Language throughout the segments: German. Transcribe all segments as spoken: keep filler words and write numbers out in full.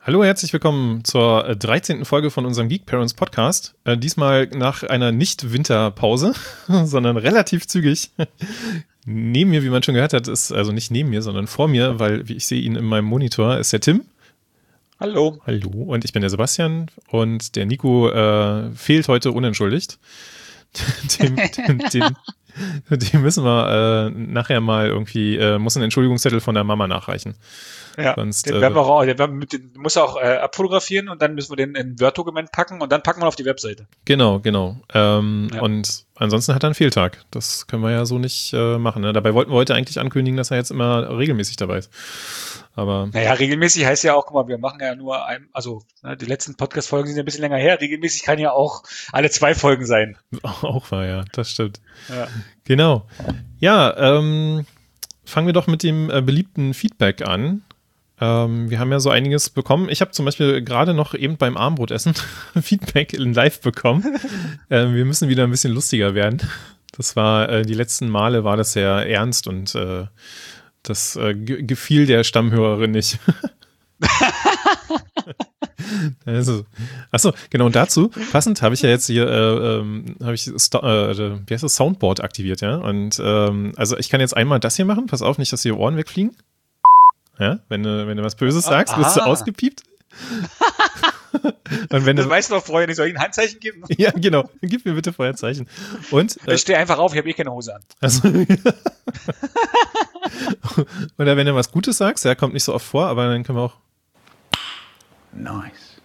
Hallo, herzlich willkommen zur äh, dreizehnten Folge von unserem Geek Parents Podcast. Äh, diesmal nach einer Nicht-Winterpause, sondern relativ zügig. Neben mir, wie man schon gehört hat, ist, also nicht neben mir, sondern vor mir, weil wie ich sehe ihn in meinem Monitor, ist der Tim. Hallo. Hallo, und ich bin der Sebastian und der Nico äh, fehlt heute unentschuldigt. den, den, den, den müssen wir äh, nachher mal irgendwie, äh, muss einen Entschuldigungszettel von der Mama nachreichen. Ja, Sonst, den äh, werden wir auch, den, werden wir, den muss er auch äh, abfotografieren und dann müssen wir den in ein Word-Dokument packen und dann packen wir auf die Webseite. Genau, genau. Ähm, Ja. Und ansonsten hat er einen Fehltag. Das können wir ja so nicht äh, machen. Ne? Dabei wollten wir heute eigentlich ankündigen, dass er jetzt immer regelmäßig dabei ist. Aber Naja, regelmäßig heißt ja auch, guck mal, wir machen ja nur ein, also ne, die letzten Podcast-Folgen sind ja ein bisschen länger her. Regelmäßig kann ja auch alle zwei Folgen sein. auch war ja, das stimmt. Ja. Genau. Ja, ähm, fangen wir doch mit dem äh, beliebten Feedback an. Ähm, wir haben ja so einiges bekommen. Ich habe zum Beispiel gerade noch eben beim Abendbrotessen Feedback in live bekommen. ähm, wir müssen wieder ein bisschen lustiger werden. Das war, äh, die letzten Male war das sehr ernst und äh, das äh, ge- gefiel der Stammhörerin nicht. Also, achso, genau, und dazu, passend, habe ich ja jetzt hier, äh, ähm, habe ich, Sto- äh, wie heißt das, Soundboard aktiviert, ja, und, ähm, also ich kann jetzt einmal das hier machen, pass auf, nicht, dass die Ohren wegfliegen. Ja, wenn du, wenn du was Böses sagst, wirst du Aha. ausgepiept. Und wenn Das du, weißt du doch vorher nicht, soll ich ein Handzeichen geben? ja, genau, gib mir bitte vorher Zeichen. Und, äh, Ich stehe einfach auf, ich habe eh keine Hose an. also, oder wenn du was Gutes sagst, ja, kommt nicht so oft vor, aber dann können wir auch, Nice.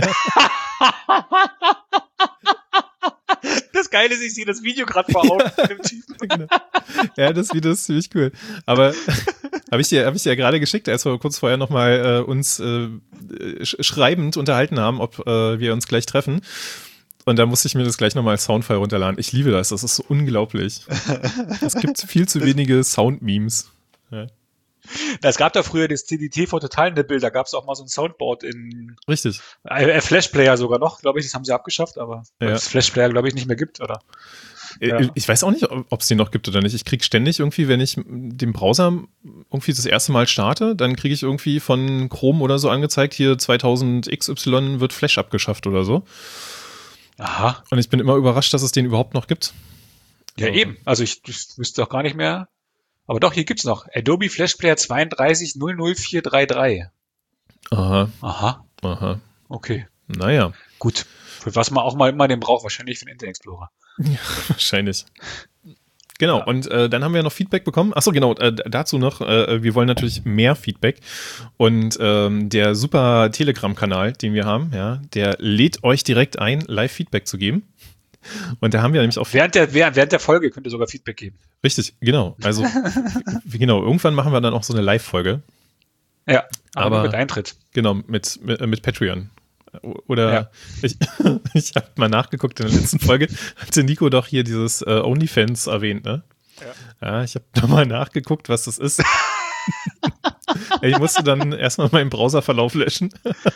Das Geile ist, ich sehe das Video gerade vor Augen von dem Typen. genau. Ja, das Video ist ziemlich cool. Aber habe ich dir, habe ich dir ja gerade geschickt, als wir kurz vorher nochmal äh, uns äh, sch- schreibend unterhalten haben, ob äh, wir uns gleich treffen. Und da musste ich mir das gleich nochmal als Soundfile runterladen. Ich liebe das, das ist so unglaublich. Es gibt viel zu wenige Sound-Memes. Ja, Es gab da früher das C D T vor Total-Nippel, da gab es auch mal so ein Soundboard in richtig. äh, Flash-Player sogar noch, glaube ich, das haben sie abgeschafft, aber weil Ja. es Flash-Player, glaube ich, nicht mehr gibt, oder? Ja. Äh, Ich weiß auch nicht, ob es den noch gibt oder nicht. Ich kriege ständig irgendwie, wenn ich den Browser irgendwie das erste Mal starte, dann kriege ich irgendwie von Chrome oder so angezeigt, hier zweitausend X Y wird Flash abgeschafft oder so. Aha. Und ich bin immer überrascht, dass es den überhaupt noch gibt. Ja, Ja. eben. Also ich, ich wüsste auch gar nicht mehr. Aber doch, hier gibt's noch. Adobe Flash Player zwei drei null null vier drei drei. Aha, Aha. aha. Okay. Naja, Gut. Für was man auch mal immer den braucht, wahrscheinlich für den Internet Explorer. wahrscheinlich. Genau, Ja. und äh, dann haben wir noch Feedback bekommen. Achso, genau, äh, dazu noch, äh, wir wollen natürlich mehr Feedback. Und ähm, der super Telegram-Kanal, den wir haben, ja, der lädt euch direkt ein, Live-Feedback zu geben. Und da haben wir nämlich auch Während der, während, während der Folge könnt ihr sogar Feedback geben. richtig, genau. Also, wie- genau, irgendwann machen wir dann auch so eine Live-Folge. Ja. Aber, Aber- nur mit Eintritt. Genau, mit, mit, mit Patreon. Oder Ja. ich, ich habe mal nachgeguckt, in der letzten Folge hatte Nico doch hier dieses äh, OnlyFans erwähnt, ne? Ja. Ja, ich habe nochmal nachgeguckt, was das ist. Ich musste dann erstmal meinen Browserverlauf löschen.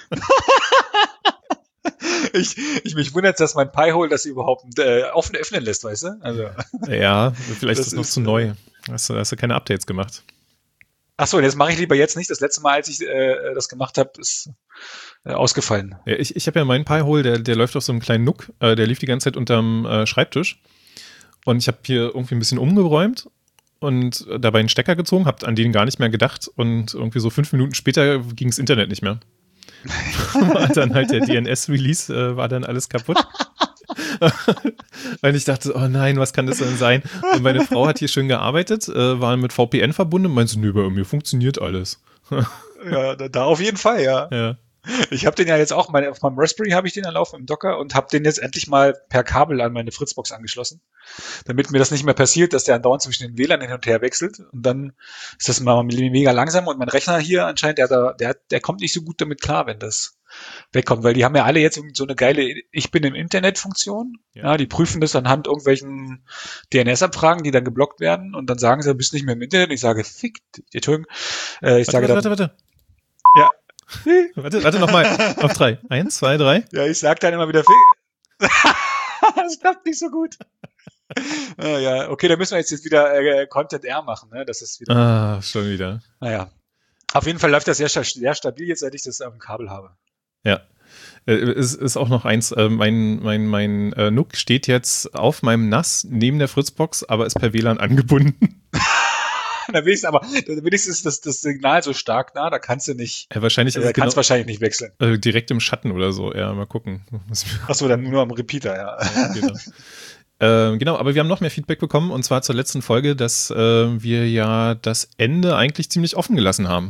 Ich, ich mich wundert, dass mein Pi-Hole das überhaupt äh, offen öffnen lässt, weißt du? Also. Ja, vielleicht Das ist es noch ist, zu neu. Hast du, hast du keine Updates gemacht? Ach so, das mache ich lieber jetzt nicht. Das letzte Mal, als ich äh, das gemacht habe, ist äh, ausgefallen. Ja, ich ich habe ja meinen Pi-Hole, der, der läuft auf so einem kleinen Nook. Äh, der lief die ganze Zeit unterm äh, Schreibtisch. Und ich habe hier irgendwie ein bisschen umgeräumt und dabei einen Stecker gezogen, habe an den gar nicht mehr gedacht. Und irgendwie so fünf Minuten später ging das Internet nicht mehr. War dann halt der D N S-Release, äh, war dann alles kaputt. Und ich dachte, oh nein, was kann das denn sein? Und meine Frau hat hier schön gearbeitet, äh, war mit V P N verbunden und meinte so, nö, bei mir funktioniert alles. Ja, da, da auf jeden Fall, ja. Ja. Ich habe den ja jetzt auch, meine, auf meinem Raspberry habe ich den dann laufen im Docker und habe den jetzt endlich mal per Kabel an meine Fritzbox angeschlossen, damit mir das nicht mehr passiert, dass der andauernd zwischen den W L A N hin und her wechselt und dann ist das mal mega langsam und mein Rechner hier anscheinend, der, der, der, der kommt nicht so gut damit klar, wenn das wegkommt, weil die haben ja alle jetzt so eine geile Ich bin im Internet-Funktion. Ja. Ja. Die prüfen das anhand irgendwelchen D N S-Abfragen, die dann geblockt werden und dann sagen sie, du bist nicht mehr im Internet. Ich sage, fick, Entschuldigung. Äh, ich Warte, sage warte, dann, warte, ja. warte. Warte, nochmal. Auf drei. Eins, zwei, drei. Ja, ich sag dann immer wieder, fick. Das klappt nicht so gut. Ah, ja, okay, dann müssen wir jetzt, jetzt wieder äh, Content R machen, ne? Das ist wieder, Ah, schon wieder. naja. Auf jeden Fall läuft das sehr, sehr stabil jetzt, seit ich das auf dem Kabel habe. Ja. Es ist auch noch eins, äh, mein, mein, mein äh, N U C steht jetzt auf meinem N A S neben der Fritzbox, aber ist per W L A N angebunden. Da wenigstens, aber wenigstens ist das, das Signal so stark nah, da kannst du nicht, ja, wahrscheinlich also, da kannst genau, wahrscheinlich nicht wechseln. Äh, direkt im Schatten oder so, ja, mal gucken. Achso, dann nur am Repeater, ja. ja genau. äh, genau, aber wir haben noch mehr Feedback bekommen, und zwar zur letzten Folge, dass äh, wir ja das Ende eigentlich ziemlich offen gelassen haben.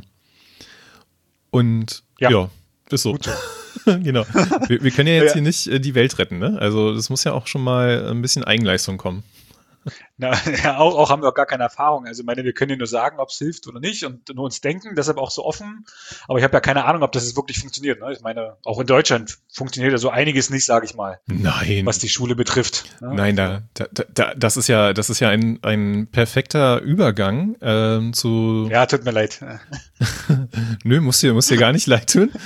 Und ja, ja ist so. Gut so. Genau. Wir, wir können ja jetzt ja. hier nicht äh, die Welt retten, ne? Also das muss ja auch schon mal ein bisschen Eigenleistung kommen. Na, ja, auch, auch haben wir auch gar keine Erfahrung. Also ich meine, wir können ja nur sagen, ob es hilft oder nicht und nur uns denken, deshalb auch so offen. Aber ich habe ja keine Ahnung, ob das jetzt wirklich funktioniert. Ne? Ich meine, auch in Deutschland funktioniert ja so einiges nicht, sage ich mal. Nein. Was die Schule betrifft. Ne? Nein, da, da, da, das ist ja, das ist ja ein, ein perfekter Übergang ähm, zu. Ja, tut mir leid. Nö, muss dir, muss dir gar nicht leid tun.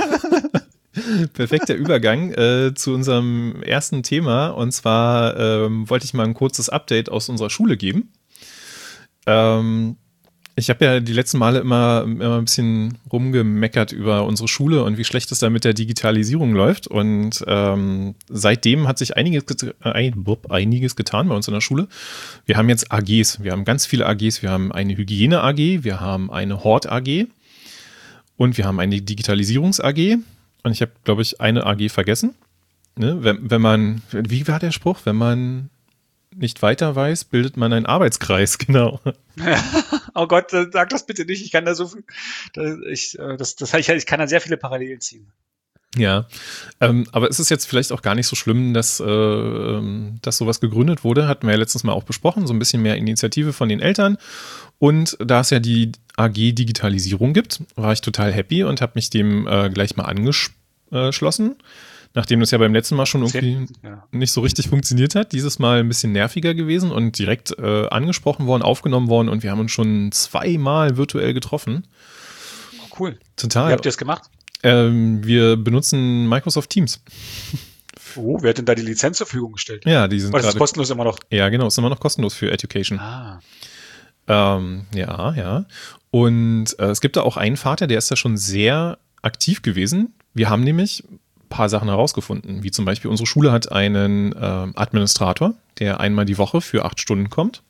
Perfekter Übergang äh, zu unserem ersten Thema, und zwar ähm, wollte ich mal ein kurzes Update aus unserer Schule geben. Ähm, ich habe ja die letzten Male immer, immer ein bisschen rumgemeckert über unsere Schule und wie schlecht es da mit der Digitalisierung läuft, und ähm, seitdem hat sich einiges, ein, einiges getan bei uns in der Schule. Wir haben jetzt A Gs, wir haben ganz viele A Gs, wir haben eine Hygiene-A G, wir haben eine Hort-A G und wir haben eine Digitalisierungs-A G. Und ich habe, glaube ich, eine A G vergessen. Ne? Wenn, wenn man, wie war der Spruch? Wenn man nicht weiter weiß, bildet man einen Arbeitskreis, genau. Oh Gott, sag das bitte nicht. Ich kann da so viel, ich, das, das, ich, ich kann da sehr viele Parallelen ziehen. Ja, ähm, aber es ist jetzt vielleicht auch gar nicht so schlimm, dass, äh, dass sowas gegründet wurde. Hatten wir ja letztens mal auch besprochen, so ein bisschen mehr Initiative von den Eltern. Und da es ja die A G Digitalisierung gibt, war ich total happy und habe mich dem äh, gleich mal angeschlossen. Nachdem das ja beim letzten Mal schon irgendwie ja. nicht so richtig funktioniert hat. Dieses Mal ein bisschen nerviger gewesen und direkt äh, angesprochen worden, aufgenommen worden, und wir haben uns schon zweimal virtuell getroffen. Oh, cool. Total. Wie habt ihr das gemacht? Ähm, wir benutzen Microsoft Teams. Oh, wer hat denn da die Lizenz zur Verfügung gestellt? Ja, die sind gerade. Das ist kostenlos immer noch. Ja, genau, ist immer noch kostenlos für Education. Ah. Ähm, ja, ja. Und äh, es gibt da auch einen Vater, der ist da schon sehr aktiv gewesen. Wir haben nämlich ein paar Sachen herausgefunden, wie zum Beispiel unsere Schule hat einen äh, Administrator, der einmal die Woche für acht Stunden kommt.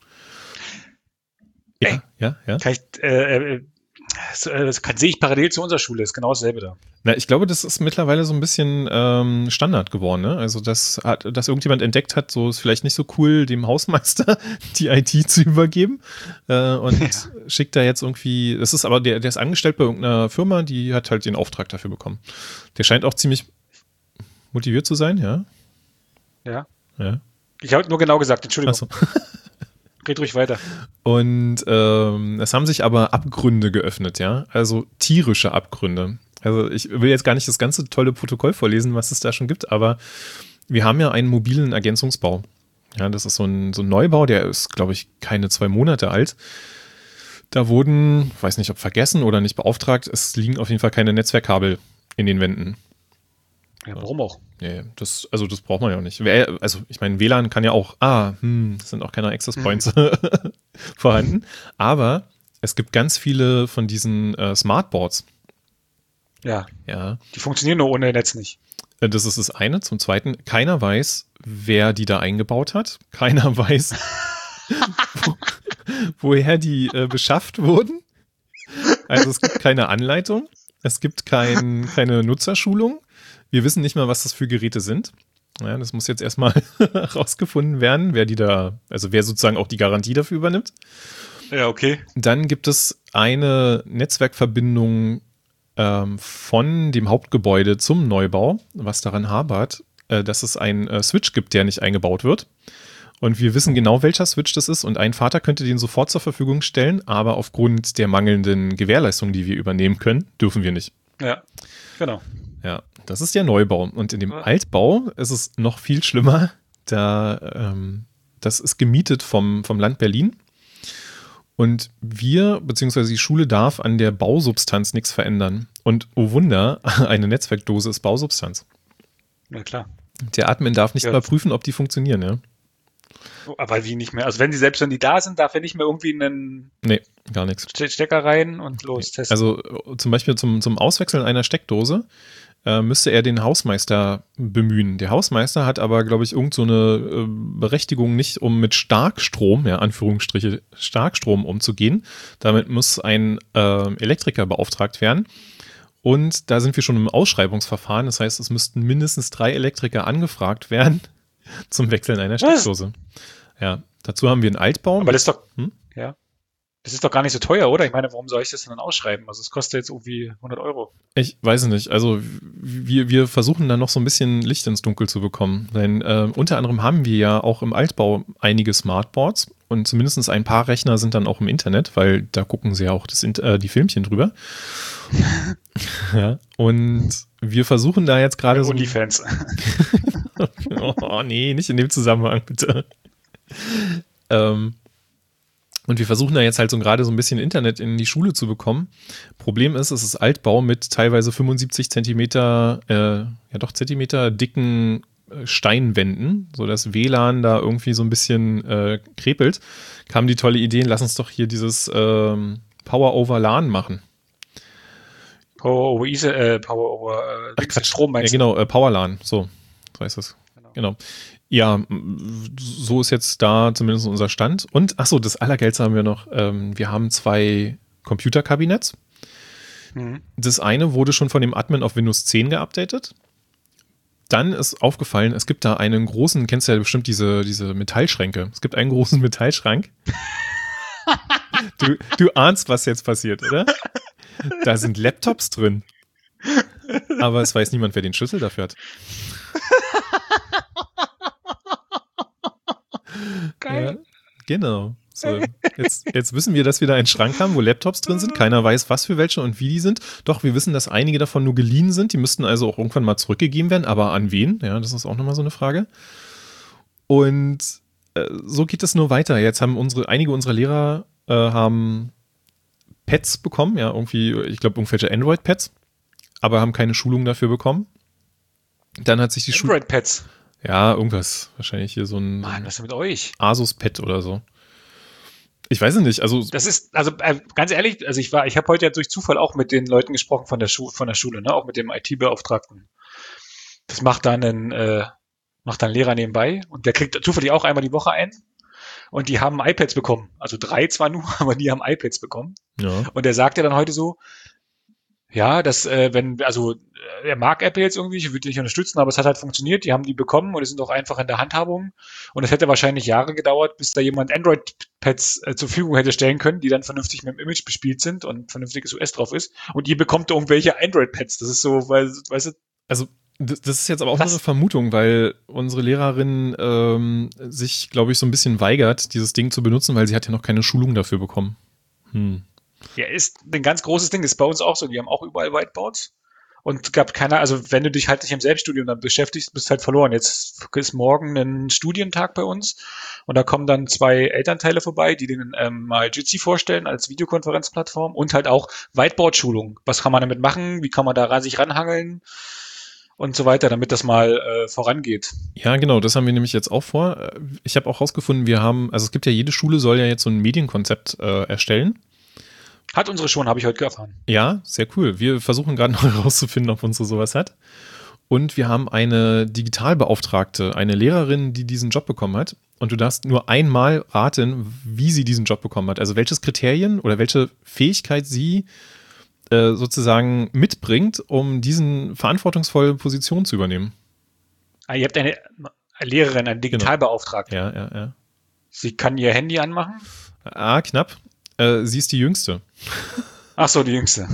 Ja, Ey, ja, ja. Kann ich, äh, das, das kann, sehe ich parallel zu unserer Schule, ist genau dasselbe da. Na, ich glaube, das ist mittlerweile so ein bisschen ähm, Standard geworden, ne? Also, dass, hat, dass irgendjemand entdeckt hat, so ist vielleicht nicht so cool, dem Hausmeister die I T zu übergeben. Äh, und ja. schickt da jetzt irgendwie, das ist aber, der, der ist angestellt bei irgendeiner Firma, die hat halt den Auftrag dafür bekommen. Der scheint auch ziemlich motiviert zu sein, ja? Ja. Ja. Ich habe nur genau gesagt, Entschuldigung. Ach so. Red ruhig weiter. Und ähm, es haben sich aber Abgründe geöffnet, ja, also tierische Abgründe. Also ich will jetzt gar nicht das ganze tolle Protokoll vorlesen, was es da schon gibt, aber wir haben ja einen mobilen Ergänzungsbau. Ja, das ist so ein, so ein Neubau, der ist, glaube ich, keine zwei Monate alt. Da wurden, weiß nicht, ob vergessen oder nicht beauftragt, es liegen auf jeden Fall keine Netzwerkkabel in den Wänden. Ja, warum auch? Nee, das, also das braucht man ja auch nicht. Also ich meine, W L A N kann ja auch, ah, hm, es sind auch keine Access Points mhm. vorhanden, aber es gibt ganz viele von diesen äh, Smartboards. Ja. Ja. Die funktionieren nur ohne Netz nicht. Das ist das eine. Zum Zweiten, keiner weiß, wer die da eingebaut hat. Keiner weiß, wo, woher die äh, beschafft wurden. Also es gibt keine Anleitung, es gibt kein, keine Nutzerschulung. Wir wissen nicht mal, was das für Geräte sind. Ja, das muss jetzt erstmal rausgefunden werden, wer die da, also wer sozusagen auch die Garantie dafür übernimmt. Ja, okay. Dann gibt es eine Netzwerkverbindung ähm, von dem Hauptgebäude zum Neubau, was daran hapert, äh, dass es einen äh, Switch gibt, der nicht eingebaut wird. Und wir wissen genau, welcher Switch das ist, und ein Vater könnte den sofort zur Verfügung stellen, aber aufgrund der mangelnden Gewährleistung, die wir übernehmen können, dürfen wir nicht. Ja, genau. Ja, das ist der Neubau. Und in dem Altbau ist es noch viel schlimmer. Da, ähm, das ist gemietet vom, vom Land Berlin. Und wir, beziehungsweise die Schule, darf an der Bausubstanz nichts verändern. Und oh Wunder, eine Netzwerkdose ist Bausubstanz. Ja, klar. Der Admin darf nicht ja. mal prüfen, ob die funktionieren, ja. Aber wie nicht mehr? Also wenn die selbst wenn die da sind, darf er nicht mehr irgendwie einen Nee, gar nichts. Stecker rein und los testen. Also äh, zum Beispiel zum, zum Auswechseln einer Steckdose äh, müsste er den Hausmeister bemühen. Der Hausmeister hat aber, glaube ich, irgend so eine äh, Berechtigung nicht, um mit Starkstrom, ja, Anführungsstriche, Starkstrom umzugehen. Damit muss ein äh, Elektriker beauftragt werden. Und da sind wir schon im Ausschreibungsverfahren. Das heißt, es müssten mindestens drei Elektriker angefragt werden zum Wechseln einer Steckdose. Ja, dazu haben wir einen Altbau. Aber das ist doch, Hm? ja, das ist doch gar nicht so teuer, oder? Ich meine, warum soll ich das denn dann ausschreiben? Also es kostet jetzt irgendwie hundert Euro. Ich weiß nicht. Also wir, wir versuchen da noch so ein bisschen Licht ins Dunkel zu bekommen. Denn äh, unter anderem haben wir ja auch im Altbau einige Smartboards und zumindest ein paar Rechner sind dann auch im Internet, weil da gucken sie ja auch das, äh, die Filmchen drüber. Ja, und wir versuchen da jetzt gerade so... OnlyFans. Oh nee, nicht in dem Zusammenhang, bitte. ähm, und wir versuchen da jetzt halt so gerade so ein bisschen Internet in die Schule zu bekommen. Problem ist, es ist Altbau mit teilweise fünfundsiebzig Zentimeter, äh, ja doch Zentimeter dicken äh, Steinwänden, sodass W L A N da irgendwie so ein bisschen äh, krepelt. Kam die tolle Idee, lass uns doch hier dieses ähm, Power over LAN machen. Power over Ether, äh, Power over äh, Ach, Strom meinst ja, genau, äh, Power LAN, so, so heißt es. Genau. Genau. Ja, so ist jetzt da zumindest unser Stand. Und, achso, das Allergeilste haben wir noch. Ähm, wir haben zwei Computerkabinetts. Mhm. Das eine wurde schon von dem Admin auf Windows zehn geupdatet. Dann ist aufgefallen, es gibt da einen großen, kennst du ja bestimmt diese, diese Metallschränke. Es gibt einen großen Metallschrank. du, du ahnst, was jetzt passiert, oder? Da sind Laptops drin. Aber es weiß niemand, wer den Schlüssel dafür hat. Geil. Ja, genau. So, jetzt, jetzt wissen wir, dass wir da einen Schrank haben, wo Laptops drin sind. Keiner weiß, was für welche und wie die sind. Doch, wir wissen, dass einige davon nur geliehen sind. Die müssten also auch irgendwann mal zurückgegeben werden. Aber an wen? Ja, das ist auch nochmal so eine Frage. Und äh, so geht es nur weiter. Jetzt haben unsere, einige unserer Lehrer äh, haben Pads bekommen. Ja, irgendwie, ich glaube, irgendwelche Android-Pads. Aber haben keine Schulung dafür bekommen. Dann hat sich die Schule... Android-Pads. Ja, irgendwas. Wahrscheinlich hier so ein Mann, was ist mit euch? Asus-Pad oder so. Ich weiß es nicht. Also Das ist, also äh, ganz ehrlich, also ich war, ich habe heute ja durch Zufall auch mit den Leuten gesprochen von der, Schu von der Schule, ne, auch mit dem I T-Beauftragten. Das macht dann ein, äh, macht dann ein Lehrer nebenbei und der kriegt zufällig auch einmal die Woche ein und die haben iPads bekommen. Also drei zwar nur, aber die haben iPads bekommen. ja. Und der sagt ja dann heute so, ja, dass, äh, wenn, also, äh, er mag Apple jetzt irgendwie, ich würde die nicht unterstützen, aber es hat halt funktioniert, die haben die bekommen und die sind auch einfach in der Handhabung. Und es hätte wahrscheinlich Jahre gedauert, bis da jemand Android-Pads äh, zur Verfügung hätte stellen können, die dann vernünftig mit dem Image bespielt sind und vernünftiges U S drauf ist. Und ihr bekommt irgendwelche Android-Pads. Das ist so, weil, weißt du, Also das, das ist jetzt aber auch Was? nur eine Vermutung, weil unsere Lehrerin ähm, sich, glaube ich, so ein bisschen weigert, dieses Ding zu benutzen, weil sie hat ja noch keine Schulung dafür bekommen. Hm. ja, ist ein ganz großes Ding, ist bei uns auch so. Die haben auch überall Whiteboards. Und gab keiner, also wenn du dich halt nicht im Selbststudium dann beschäftigst, bist du halt verloren. Jetzt ist morgen ein Studientag bei uns und da kommen dann zwei Elternteile vorbei, die denen ähm, mal Jitsi vorstellen als Videokonferenzplattform und halt auch Whiteboard-Schulung. Was kann man damit machen? Wie kann man da ran, sich ranhangeln? Und so weiter, damit das mal äh, vorangeht. Ja, genau, das haben wir nämlich jetzt auch vor. Ich habe auch rausgefunden, wir haben, also es gibt ja, jede Schule soll ja jetzt so ein Medienkonzept äh, erstellen. Hat unsere schon, habe ich heute erfahren. Ja, sehr cool. Wir versuchen gerade noch herauszufinden, ob unsere sowas hat. Und wir haben eine Digitalbeauftragte, eine Lehrerin, die diesen Job bekommen hat. Und du darfst nur einmal raten, wie sie diesen Job bekommen hat. Also welches Kriterien oder welche Fähigkeit sie äh, sozusagen mitbringt, um diesen verantwortungsvolle Position zu übernehmen. Ah, ihr habt eine, eine Lehrerin, eine Digitalbeauftragte. Ja, ja, ja. Sie kann ihr Handy anmachen? Ah, knapp. Äh, sie ist die Jüngste. Ach so, die Jüngste.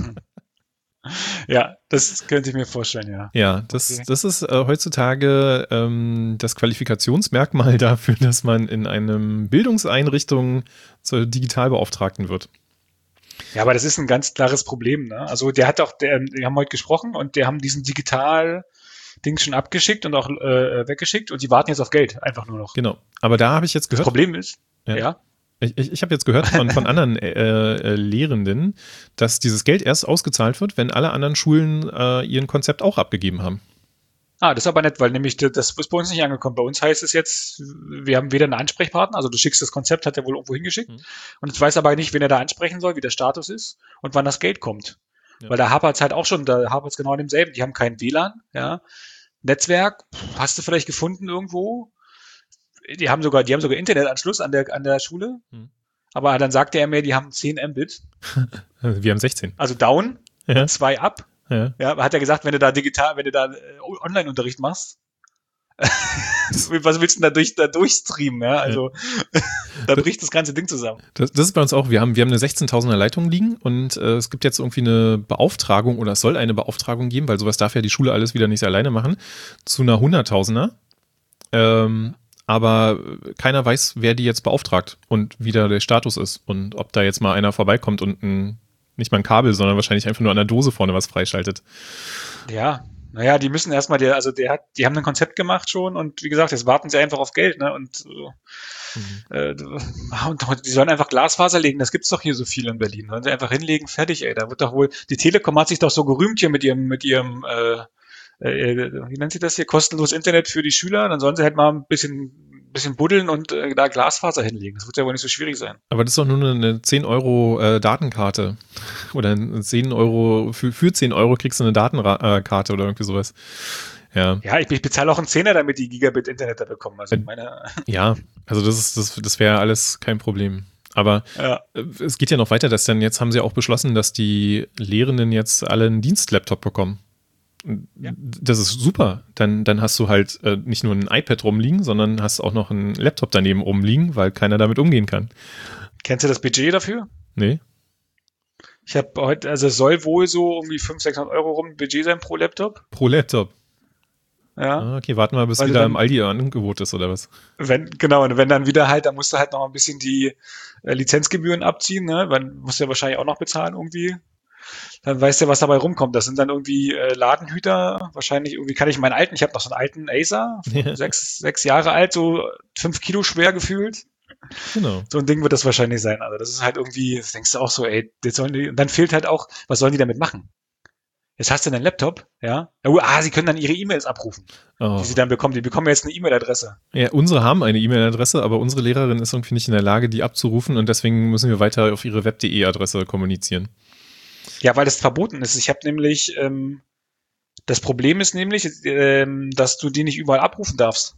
Ja, das könnte ich mir vorstellen, ja. Ja, das, Okay. das ist äh, heutzutage ähm, das Qualifikationsmerkmal dafür, dass man in einem Bildungseinrichtung zur Digitalbeauftragten wird. Ja, aber das ist ein ganz klares Problem, ne? Also der hat auch, der, wir haben heute gesprochen und der haben diesen Digital-Ding schon abgeschickt und auch äh, weggeschickt und die warten jetzt auf Geld, einfach nur noch. Genau. Aber da habe ich jetzt Das gehört, Problem ist, Ja. ja, ich, ich, ich habe jetzt gehört von, von anderen äh, äh, Lehrenden, dass dieses Geld erst ausgezahlt wird, wenn alle anderen Schulen äh, ihren Konzept auch abgegeben haben. Ah, das ist aber nett, weil nämlich das das ist bei uns nicht angekommen. Bei uns heißt es jetzt, wir haben weder einen Ansprechpartner, also du schickst das Konzept, hat er wohl irgendwo hingeschickt. Hm. Und jetzt weiß aber nicht, wen er da ansprechen soll, wie der Status ist und wann das Geld kommt. Ja. Weil da hapert es halt auch schon, da hapert es genau an demselben. Die haben kein W L A N, ja. Netzwerk, pff, hast du vielleicht gefunden irgendwo? Die haben sogar, die haben sogar Internetanschluss an der, an der Schule. Hm. Aber dann sagte er mir, die haben zehn Mbit, Wir haben sechzehn. also down, Ja. zwei up. Ja. Ja, hat er gesagt, wenn du da digital, wenn du da äh, Online-Unterricht machst, was willst du denn da, durch, da durchstreamen, ja? Also, da bricht das ganze Ding zusammen. Das, das ist bei uns auch, wir haben, wir haben eine sechzehntausender Leitung liegen und äh, es gibt jetzt irgendwie eine Beauftragung oder es soll eine Beauftragung geben, weil sowas darf ja die Schule alles wieder nicht alleine machen, zu einer hunderttausender. Ähm, aber keiner weiß, wer die jetzt beauftragt und wie da der Status ist und ob da jetzt mal einer vorbeikommt und ein, nicht mal ein Kabel, sondern wahrscheinlich einfach nur an der Dose vorne was freischaltet. Ja, naja, die müssen erstmal, der, also der hat, die haben ein Konzept gemacht schon und wie gesagt, jetzt warten sie einfach auf Geld, ne? Und, Mhm. äh, und die sollen einfach Glasfaser legen, das gibt's doch hier so viel in Berlin. Sollen sie einfach hinlegen, fertig, ey. Da wird doch wohl, die Telekom hat sich doch so gerühmt hier mit ihrem, mit ihrem, äh, äh, wie nennt sie das hier, kostenloses Internet für die Schüler, dann sollen sie halt mal ein bisschen bisschen buddeln und äh, da Glasfaser hinlegen. Das wird ja wohl nicht so schwierig sein. Aber das ist doch nur eine, eine zehn Euro äh, Datenkarte. Oder zehn Euro, für, für zehn Euro kriegst du eine Datenkarte oder irgendwie sowas. Ja, Ja, ich, ich bezahle auch einen Zehner, damit die Gigabit Internet da bekommen. Also meine, ja, also das ist, das, das wäre alles kein Problem. Aber ja. äh, es geht ja noch weiter, dass dann jetzt haben sie auch beschlossen, dass die Lehrenden jetzt alle einen Dienstlaptop bekommen. Ja. Das ist super. Dann, dann hast du halt äh, nicht nur ein iPad rumliegen, sondern hast auch noch einen Laptop daneben rumliegen, weil keiner damit umgehen kann. Kennst du das Budget dafür? Nee. Ich habe heute, also es soll wohl so irgendwie fünfhundert, sechshundert Euro rum Budget sein pro Laptop. Pro Laptop. Ja. Ah, okay, warten wir, bis Weil du wieder dann- im Aldi ein Angebot ist, oder was? Wenn, genau, und wenn dann wieder halt, dann musst du halt noch ein bisschen die äh, Lizenzgebühren abziehen, ne? Dann musst du ja wahrscheinlich auch noch bezahlen irgendwie. Dann weißt du, was dabei rumkommt. Das sind dann irgendwie äh, Ladenhüter. Wahrscheinlich irgendwie kann ich meinen alten, ich habe noch so einen alten Acer, Ja. sechs, sechs Jahre alt, so fünf Kilo schwer gefühlt. Genau. So ein Ding wird das wahrscheinlich sein. Also das ist halt irgendwie, das denkst du auch so, ey, das sollen die, und dann fehlt halt auch, was sollen die damit machen? Jetzt hast du einen Laptop, ja. Na gut, ah, sie können dann ihre E-Mails abrufen, Oh. die sie dann bekommen. Die bekommen jetzt eine E-Mail-Adresse. Ja, unsere haben eine E-Mail-Adresse, aber unsere Lehrerin ist irgendwie nicht in der Lage, die abzurufen und deswegen müssen wir weiter auf ihre web punkt de-Adresse kommunizieren. Ja, weil das verboten ist. Ich habe nämlich, ähm, das Problem ist nämlich, ähm, dass du die nicht überall abrufen darfst.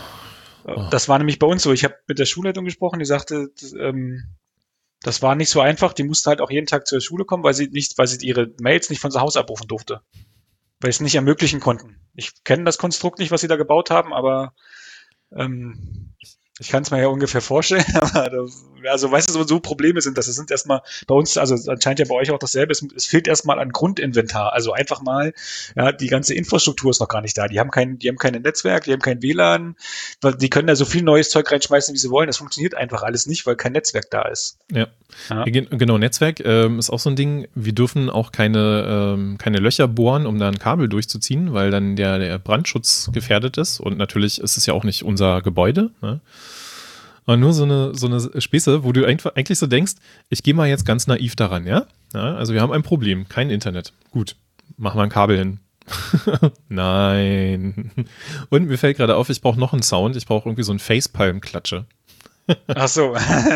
Oh. Das war nämlich bei uns so. Ich habe mit der Schulleitung gesprochen, die sagte, das, ähm, das war nicht so einfach. Die musste halt auch jeden Tag zur Schule kommen, weil sie nicht, weil sie ihre Mails nicht von zu Hause abrufen durfte. Weil sie es nicht ermöglichen konnten. Ich kenne das Konstrukt nicht, was sie da gebaut haben, aber ähm, ich kann es mir ja ungefähr vorstellen. Aber das, also weißt du, so, so Probleme sind das. Es sind erstmal bei uns, also anscheinend ja bei euch auch dasselbe, es, es fehlt erstmal an Grundinventar. Also einfach mal, ja, die ganze Infrastruktur ist noch gar nicht da. Die haben kein, die haben kein Netzwerk, die haben kein W L A N, weil die können da so viel neues Zeug reinschmeißen, wie sie wollen. Das funktioniert einfach alles nicht, weil kein Netzwerk da ist. Ja. Ja. Gen- Genau, Netzwerk ähm, ist auch so ein Ding. Wir dürfen auch keine, ähm, keine Löcher bohren, um da ein Kabel durchzuziehen, weil dann der, der Brandschutz gefährdet ist. Und natürlich ist es ja auch nicht unser Gebäude. Ne? Aber nur so eine, so eine Späße, wo du einfach, eigentlich so denkst, ich gehe mal jetzt ganz naiv daran, ja? ja? Also wir haben ein Problem, kein Internet. Gut, machen wir ein Kabel hin. Nein. Und mir fällt gerade auf, ich brauche noch einen Sound. Ich brauche irgendwie so einen Facepalm-Klatsche. Ach so.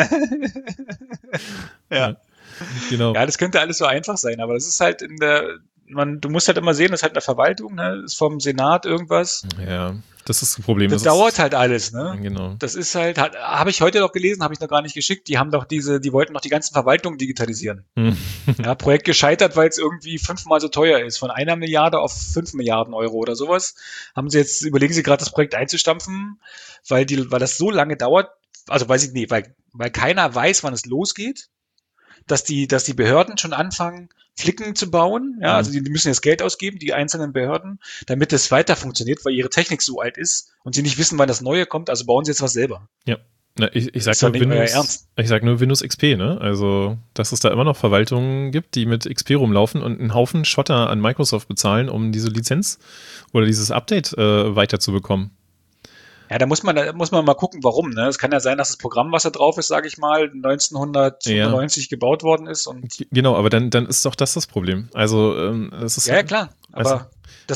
Ja. Genau. Ja, das könnte alles so einfach sein, aber das ist halt in der, man, du musst halt immer sehen, das ist halt in der Verwaltung, ne, ist vom Senat irgendwas. Ja, das ist das Problem. Das Das dauert ist, halt alles, ne? Genau. Das ist halt, hat, habe ich heute noch gelesen, habe ich noch gar nicht geschickt. Die haben doch diese, die wollten noch die ganzen Verwaltungen digitalisieren. Hm. Ja, Projekt gescheitert, weil es irgendwie fünfmal so teuer ist. Von einer Milliarde auf fünf Milliarden Euro oder sowas. Haben sie jetzt, überlegen sie gerade das Projekt einzustampfen, weil die, weil das so lange dauert, also weiß ich nicht, weil, weil keiner weiß, wann es losgeht, dass die, dass die Behörden schon anfangen, Flicken zu bauen. Ja, Mhm. also die, die müssen jetzt Geld ausgeben, die einzelnen Behörden, damit es weiter funktioniert, weil ihre Technik so alt ist und sie nicht wissen, wann das Neue kommt, also bauen sie jetzt was selber. Ja. Na, ich, ich sag Ist doch nur nicht euer Windows, Ernst. ich sag nur Windows X P, ne? Also, dass es da immer noch Verwaltungen gibt, die mit X P rumlaufen und einen Haufen Schotter an Microsoft bezahlen, um diese Lizenz oder dieses Update äh, weiterzubekommen. Ja, da muss man, da muss man mal gucken, warum. Ne? Es kann ja sein, dass das Programm, was da drauf ist, sage ich mal, neunzehnhundertfünfundneunzig gebaut worden ist. Und G- Genau, aber dann, dann ist doch das das Problem. Also, ähm, das ist ja, ja, klar. Aber Also- das,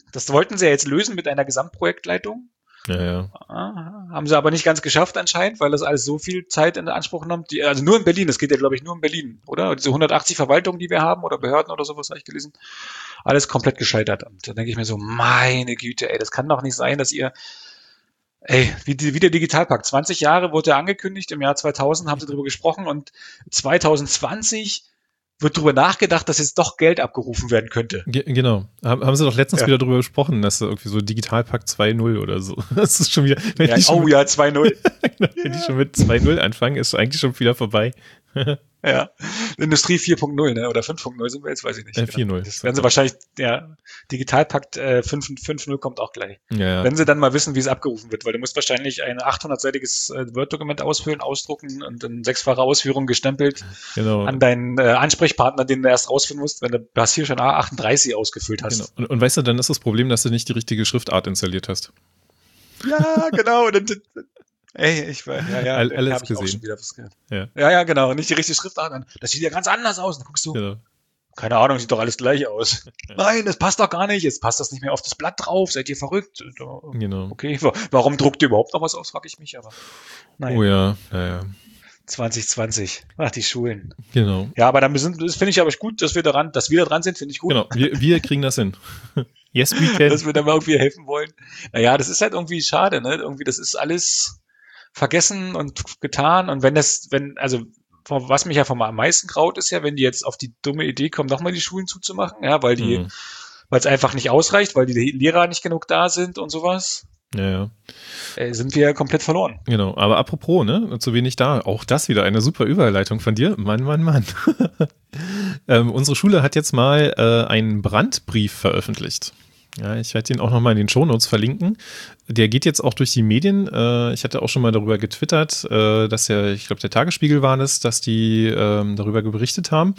Das wollten sie ja jetzt lösen mit einer Gesamtprojektleitung. Ja, ja. Ah, haben sie aber nicht ganz geschafft anscheinend, weil das alles so viel Zeit in Anspruch nimmt. Die, also nur in Berlin, das geht ja, glaube ich, nur in Berlin, oder? Diese hundertachtzig Verwaltungen, die wir haben, oder Behörden oder sowas, habe ich gelesen. Alles komplett gescheitert. Und da denke ich mir so, meine Güte, ey, das kann doch nicht sein, dass ihr, ey, wie, die, wie der Digitalpakt. zwanzig Jahre wurde er angekündigt, im Jahr zweitausend haben sie darüber gesprochen und zwanzig zwanzig wird darüber nachgedacht, dass jetzt doch Geld abgerufen werden könnte. Ge- genau. Haben, haben sie doch letztens Ja. wieder drüber gesprochen, dass irgendwie so Digitalpakt zwei null oder so. Das ist schon wieder, wenn, Ja, die, schon oh mit, ja, zwei null. wenn die schon mit zwei null anfangen, ist eigentlich schon wieder vorbei. Ja, Industrie vier Punkt null, ne? Oder fünf Punkt null sind wir jetzt, weiß ich nicht. Äh, vier null. Das werden sie wahrscheinlich, ja, Digitalpakt äh, fünf Punkt null kommt auch gleich. Ja, ja. Wenn sie dann mal wissen, wie es abgerufen wird, weil du musst wahrscheinlich ein achthundertseitiges äh, Word-Dokument ausfüllen, ausdrucken und in sechsfache Ausführung gestempelt Genau. an deinen äh, Ansprechpartner, den du erst rausfinden musst, wenn du das hier schon A achtunddreißig ausgefüllt hast. Genau. Und, und weißt du, dann ist das Problem, dass du nicht die richtige Schriftart installiert hast. Ja, genau. Und dann, ey, ich war, ja, ja, All- da alles hab ich auch gesehen. schon wieder was gehört. Ja. Ja, ja, genau. Nicht die richtige Schriftart an. Das sieht ja ganz anders aus. Dann guckst du, Genau. keine Ahnung, sieht doch alles gleich aus. Nein, das passt doch gar nicht. Jetzt passt das nicht mehr auf das Blatt drauf. Seid ihr verrückt? Genau. Okay, wa- warum druckt ihr überhaupt noch was aus, frage ich mich. Aber nein, Oh ja, ja, ja. zwanzig zwanzig. Ach, die Schulen. Genau. Ja, aber dann sind, das finde ich aber gut, dass wir daran, dass wir da dran sind, finde ich gut. Genau. Wir, wir kriegen das hin. Yes, we can. Dass wir da mal irgendwie helfen wollen. Naja, das ist halt irgendwie schade, ne? Irgendwie, das ist alles vergessen und getan. Und wenn das, wenn, also, was mich ja vom am meisten graut, ist ja, wenn die jetzt auf die dumme Idee kommen, nochmal die Schulen zuzumachen, ja, weil die, Mhm. weil es einfach nicht ausreicht, weil die Lehrer nicht genug da sind und sowas, Ja, ja. äh, sind wir komplett verloren. Genau. Aber apropos, ne, zu wenig da. Auch das wieder eine super Überleitung von dir. Mann, Mann, Mann. ähm, unsere Schule hat jetzt mal äh, einen Brandbrief veröffentlicht. Ja, ich werde den auch nochmal in den Shownotes verlinken. Der geht jetzt auch durch die Medien. Äh, ich hatte auch schon mal darüber getwittert, äh, dass ja, ich glaube, der Tagesspiegel war es, dass die ähm, darüber berichtet haben.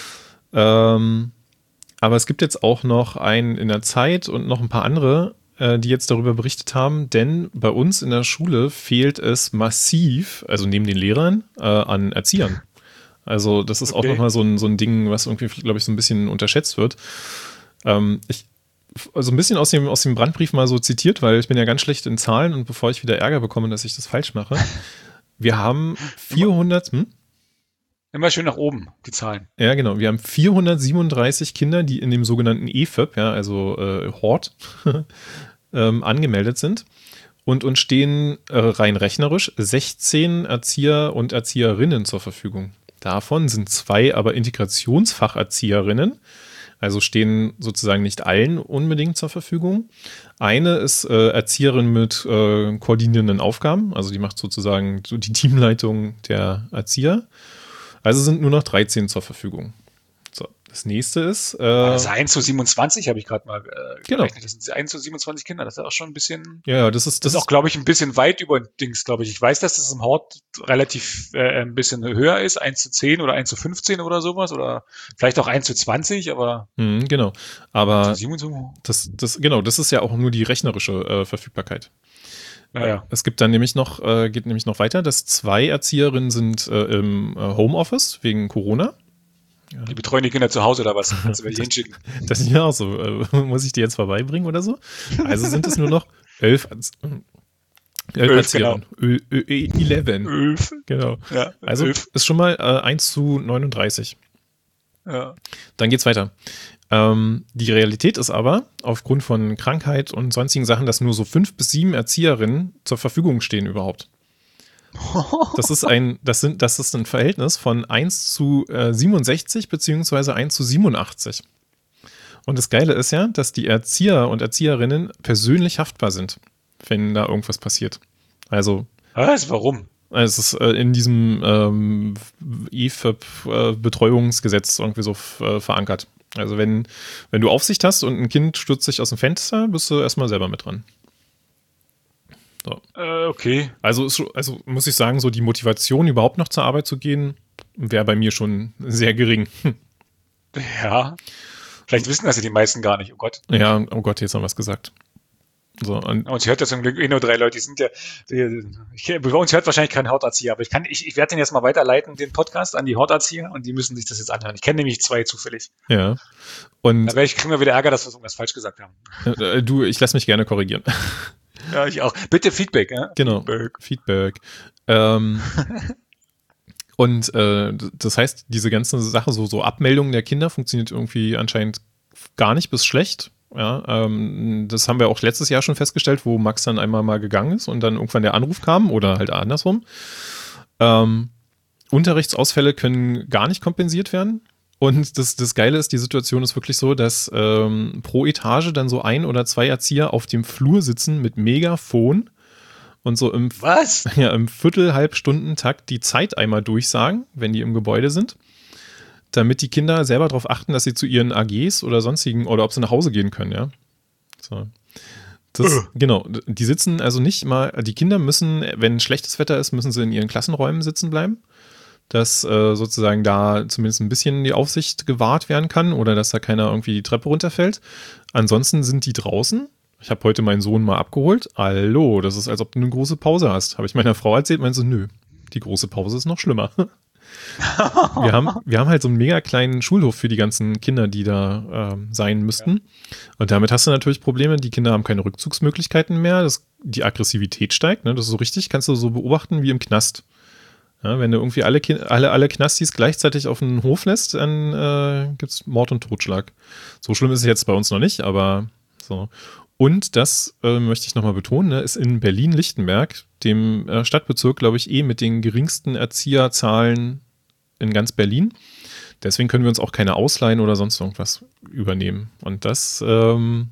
Ähm, aber es gibt jetzt auch noch einen in der Zeit und noch ein paar andere, äh, die jetzt darüber berichtet haben, denn bei uns in der Schule fehlt es massiv, also neben den Lehrern, äh, an Erziehern. Also das ist Okay. auch nochmal so ein, so ein Ding, was irgendwie, glaube ich, so ein bisschen unterschätzt wird. Ähm, ich also ein bisschen aus dem, aus dem Brandbrief mal so zitiert, weil ich bin ja ganz schlecht in Zahlen und bevor ich wieder Ärger bekomme, dass ich das falsch mache. Wir haben vierhundert, hm? Immer schön nach oben, die Zahlen. Ja, genau. Wir haben vierhundertsiebenunddreißig Kinder, die in dem sogenannten E F Ö P, ja, also äh, Hort, ähm, angemeldet sind. Und uns stehen äh, rein rechnerisch sechzehn Erzieher und Erzieherinnen zur Verfügung. Davon sind zwei aber Integrationsfacherzieherinnen, also stehen sozusagen nicht allen unbedingt zur Verfügung. Eine ist äh, Erzieherin mit äh, koordinierenden Aufgaben, also die macht sozusagen so die Teamleitung der Erzieher. Also sind nur noch dreizehn zur Verfügung. So, das nächste ist. Äh, Also eins zu siebenundzwanzig habe ich gerade mal äh, Genau. gerechnet. Das sind eins zu siebenundzwanzig Kinder. Das ist auch schon ein bisschen. ja, das ist Das das ist auch, glaube ich, ein bisschen weit über Dings, glaube ich. Ich weiß, dass das im Hort relativ äh, ein bisschen höher ist, eins zu zehn oder eins zu fünfzehn oder sowas. Oder vielleicht auch eins zu zwanzig, aber Mh, genau. Aber zu siebenundzwanzig. das, das, genau, das ist ja auch nur die rechnerische äh, Verfügbarkeit. Naja. Es gibt dann nämlich noch, äh, geht nämlich noch weiter, dass zwei Erzieherinnen sind äh, im äh, Homeoffice wegen Corona. Die betreuen die Kinder zu Hause oder was? Kannst du welche hinschicken? Das ist ja auch so. Äh, muss ich die jetzt vorbeibringen oder so? Also sind es nur noch elf, Erz- elf Elf, Erzieherinnen. Ö- Ö- Ö- elf. Elf. Genau. Ja, Also elf. ist schon mal äh, eins zu neununddreißig. Ja. Dann geht's weiter. Ähm, die Realität ist aber, aufgrund von Krankheit und sonstigen Sachen, dass nur so fünf bis sieben Erzieherinnen zur Verfügung stehen überhaupt. Das ist ein, das sind, das ist ein Verhältnis von eins zu siebenundsechzig beziehungsweise eins zu siebenundachtzig. Und das Geile ist ja, dass die Erzieher und Erzieherinnen persönlich haftbar sind, wenn da irgendwas passiert. Also Was? Warum? es ist äh, in diesem ähm, E F Ö P-Betreuungsgesetz irgendwie so äh, verankert. Also wenn, wenn du Aufsicht hast und ein Kind stürzt sich aus dem Fenster, bist du erstmal selber mit dran. So. Äh, okay. Also, ist, schon- also muss ich sagen, so die Motivation, überhaupt noch zur Arbeit zu gehen, wäre bei mir schon sehr gering. Ja. Vielleicht wissen das ja die meisten gar nicht. Oh Gott. Ja, oh Gott, jetzt haben wir was gesagt. So, und uns hört ja zum Glück eh nur drei Leute, die sind ja, die, ich, bei uns hört wahrscheinlich kein Horterzieher, aber ich kann, ich, ich werde den jetzt mal weiterleiten, den Podcast an die Horterzieher und die müssen sich das jetzt anhören. Ich kenne nämlich zwei zufällig. Ja. Und da werde ich, kriegen wir wieder Ärger, dass wir irgendwas falsch gesagt haben. Äh, du, ich lasse mich gerne korrigieren. Ja, ich auch. Bitte Feedback, ja? Genau. Feedback. Feedback. Ähm, und äh, das heißt, diese ganze Sache, so, so Abmeldungen der Kinder funktioniert irgendwie anscheinend gar nicht bis schlecht. Ja, ähm, das haben wir auch letztes Jahr schon festgestellt, wo Max dann einmal mal gegangen ist und dann irgendwann der Anruf kam oder halt andersrum. Ähm, Unterrichtsausfälle können gar nicht kompensiert werden. Und das, das Geile ist, die Situation ist wirklich so, dass ähm, pro Etage dann so ein oder zwei Erzieher auf dem Flur sitzen mit Megafon und so im, Was? Ja, im Viertel-Halbstunden-Takt die Zeit einmal durchsagen, wenn die im Gebäude sind, damit die Kinder selber darauf achten, dass sie zu ihren A Gs oder sonstigen oder ob sie nach Hause gehen können, ja. So. Das, uh. Genau, die sitzen also nicht mal, die Kinder müssen, wenn schlechtes Wetter ist, müssen sie in ihren Klassenräumen sitzen bleiben, dass äh, sozusagen da zumindest ein bisschen die Aufsicht gewahrt werden kann oder dass da keiner irgendwie die Treppe runterfällt. Ansonsten sind die draußen. Ich habe heute meinen Sohn mal abgeholt. Hallo, das ist, als ob du eine große Pause hast. Habe ich meiner Frau erzählt, meinte so, nö, die große Pause ist noch schlimmer. wir, haben, wir haben halt so einen mega kleinen Schulhof für die ganzen Kinder, die da äh, sein müssten. Ja. Und damit hast du natürlich Probleme. Die Kinder haben keine Rückzugsmöglichkeiten mehr. Das, die Aggressivität steigt. Ne? Das ist so richtig, kannst du so beobachten wie im Knast. Ja, wenn du irgendwie alle, alle, alle Knastis gleichzeitig auf den Hof lässt, dann äh, gibt es Mord und Totschlag. So schlimm ist es jetzt bei uns noch nicht, aber so. Und das äh, möchte ich nochmal betonen, ne, ist in Berlin-Lichtenberg, dem äh, Stadtbezirk, glaube ich, eh mit den geringsten Erzieherzahlen in ganz Berlin. Deswegen können wir uns auch keine ausleihen oder sonst irgendwas übernehmen. Und das, ähm,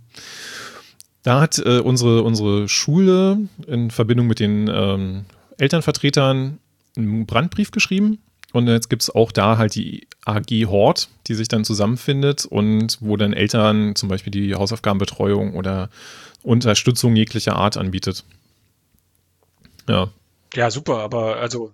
da hat äh, unsere, unsere Schule in Verbindung mit den ähm, Elternvertretern einen Brandbrief geschrieben. Und jetzt gibt es auch da halt die A G Hort, die sich dann zusammenfindet und wo dann Eltern zum Beispiel die Hausaufgabenbetreuung oder Unterstützung jeglicher Art anbietet. Ja. Ja, super, aber also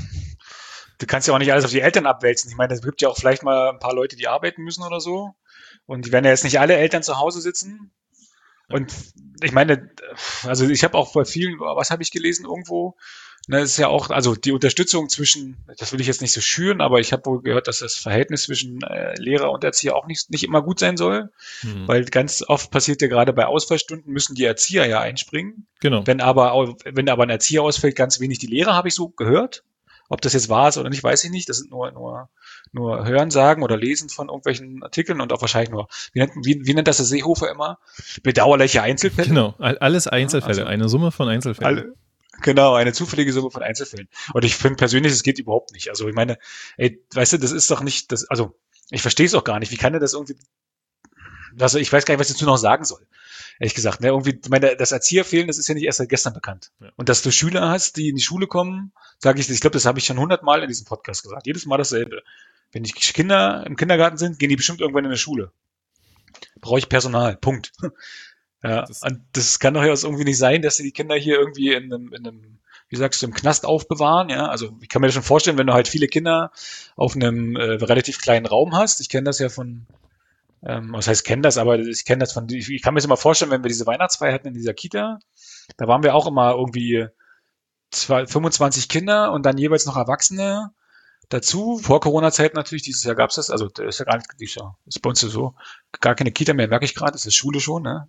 du kannst ja auch nicht alles auf die Eltern abwälzen. Ich meine, es gibt ja auch vielleicht mal ein paar Leute, die arbeiten müssen oder so. Und die werden ja jetzt nicht alle Eltern zu Hause sitzen. Und ich meine, also ich habe auch bei vielen, was habe ich gelesen irgendwo? Das ist ja auch, also die Unterstützung zwischen, das will ich jetzt nicht so schüren, aber ich habe wohl gehört, dass das Verhältnis zwischen äh, Lehrer und Erzieher auch nicht, nicht immer gut sein soll, mhm. weil ganz oft passiert ja gerade bei Ausfallstunden, müssen die Erzieher ja einspringen. Genau. Wenn aber, wenn aber ein Erzieher ausfällt, ganz wenig die Lehrer, habe ich so gehört. Ob das jetzt wahr ist oder nicht, weiß ich nicht. Das sind nur, nur, nur Hörensagen oder Lesen von irgendwelchen Artikeln und auch wahrscheinlich nur, wie nennt, wie, wie nennt das der Seehofer immer? Bedauerliche Einzelfälle. Genau, alles Einzelfälle, also, eine Summe von Einzelfällen. Alle, Genau, eine zufällige Summe von Einzelfällen. Und ich finde persönlich, das geht überhaupt nicht. Also ich meine, ey, weißt du, das ist doch nicht, das, also ich verstehe es auch gar nicht. Wie kann er das irgendwie, also ich weiß gar nicht, was ich dazu noch sagen soll. Ehrlich gesagt, ne, irgendwie, ich meine, das Erzieherfehlen, das ist ja nicht erst seit gestern bekannt. Ja. Und dass du Schüler hast, die in die Schule kommen, sage ich, ich glaube, das habe ich schon hundertmal in diesem Podcast gesagt. Jedes Mal dasselbe. Wenn die Kinder im Kindergarten sind, gehen die bestimmt irgendwann in die Schule. Brauche ich Personal. Punkt. Ja, das, und das kann doch ja irgendwie nicht sein, dass sie die Kinder hier irgendwie in einem, in einem, wie sagst du, im Knast aufbewahren, ja. Also ich kann mir das schon vorstellen, wenn du halt viele Kinder auf einem äh, relativ kleinen Raum hast. Ich kenne das ja von, ähm, was heißt kenne das, aber ich kenne das von, ich, ich kann mir das immer vorstellen, wenn wir diese Weihnachtsfeier hatten in dieser Kita, da waren wir auch immer irgendwie zwei, fünfundzwanzig Kinder und dann jeweils noch Erwachsene dazu. Vor Corona-Zeit natürlich, dieses Jahr gab es das, also das ist ja gar nicht, dieses Jahr, ist bei uns so, gar keine Kita mehr, merke ich gerade, das ist Schule schon, ne?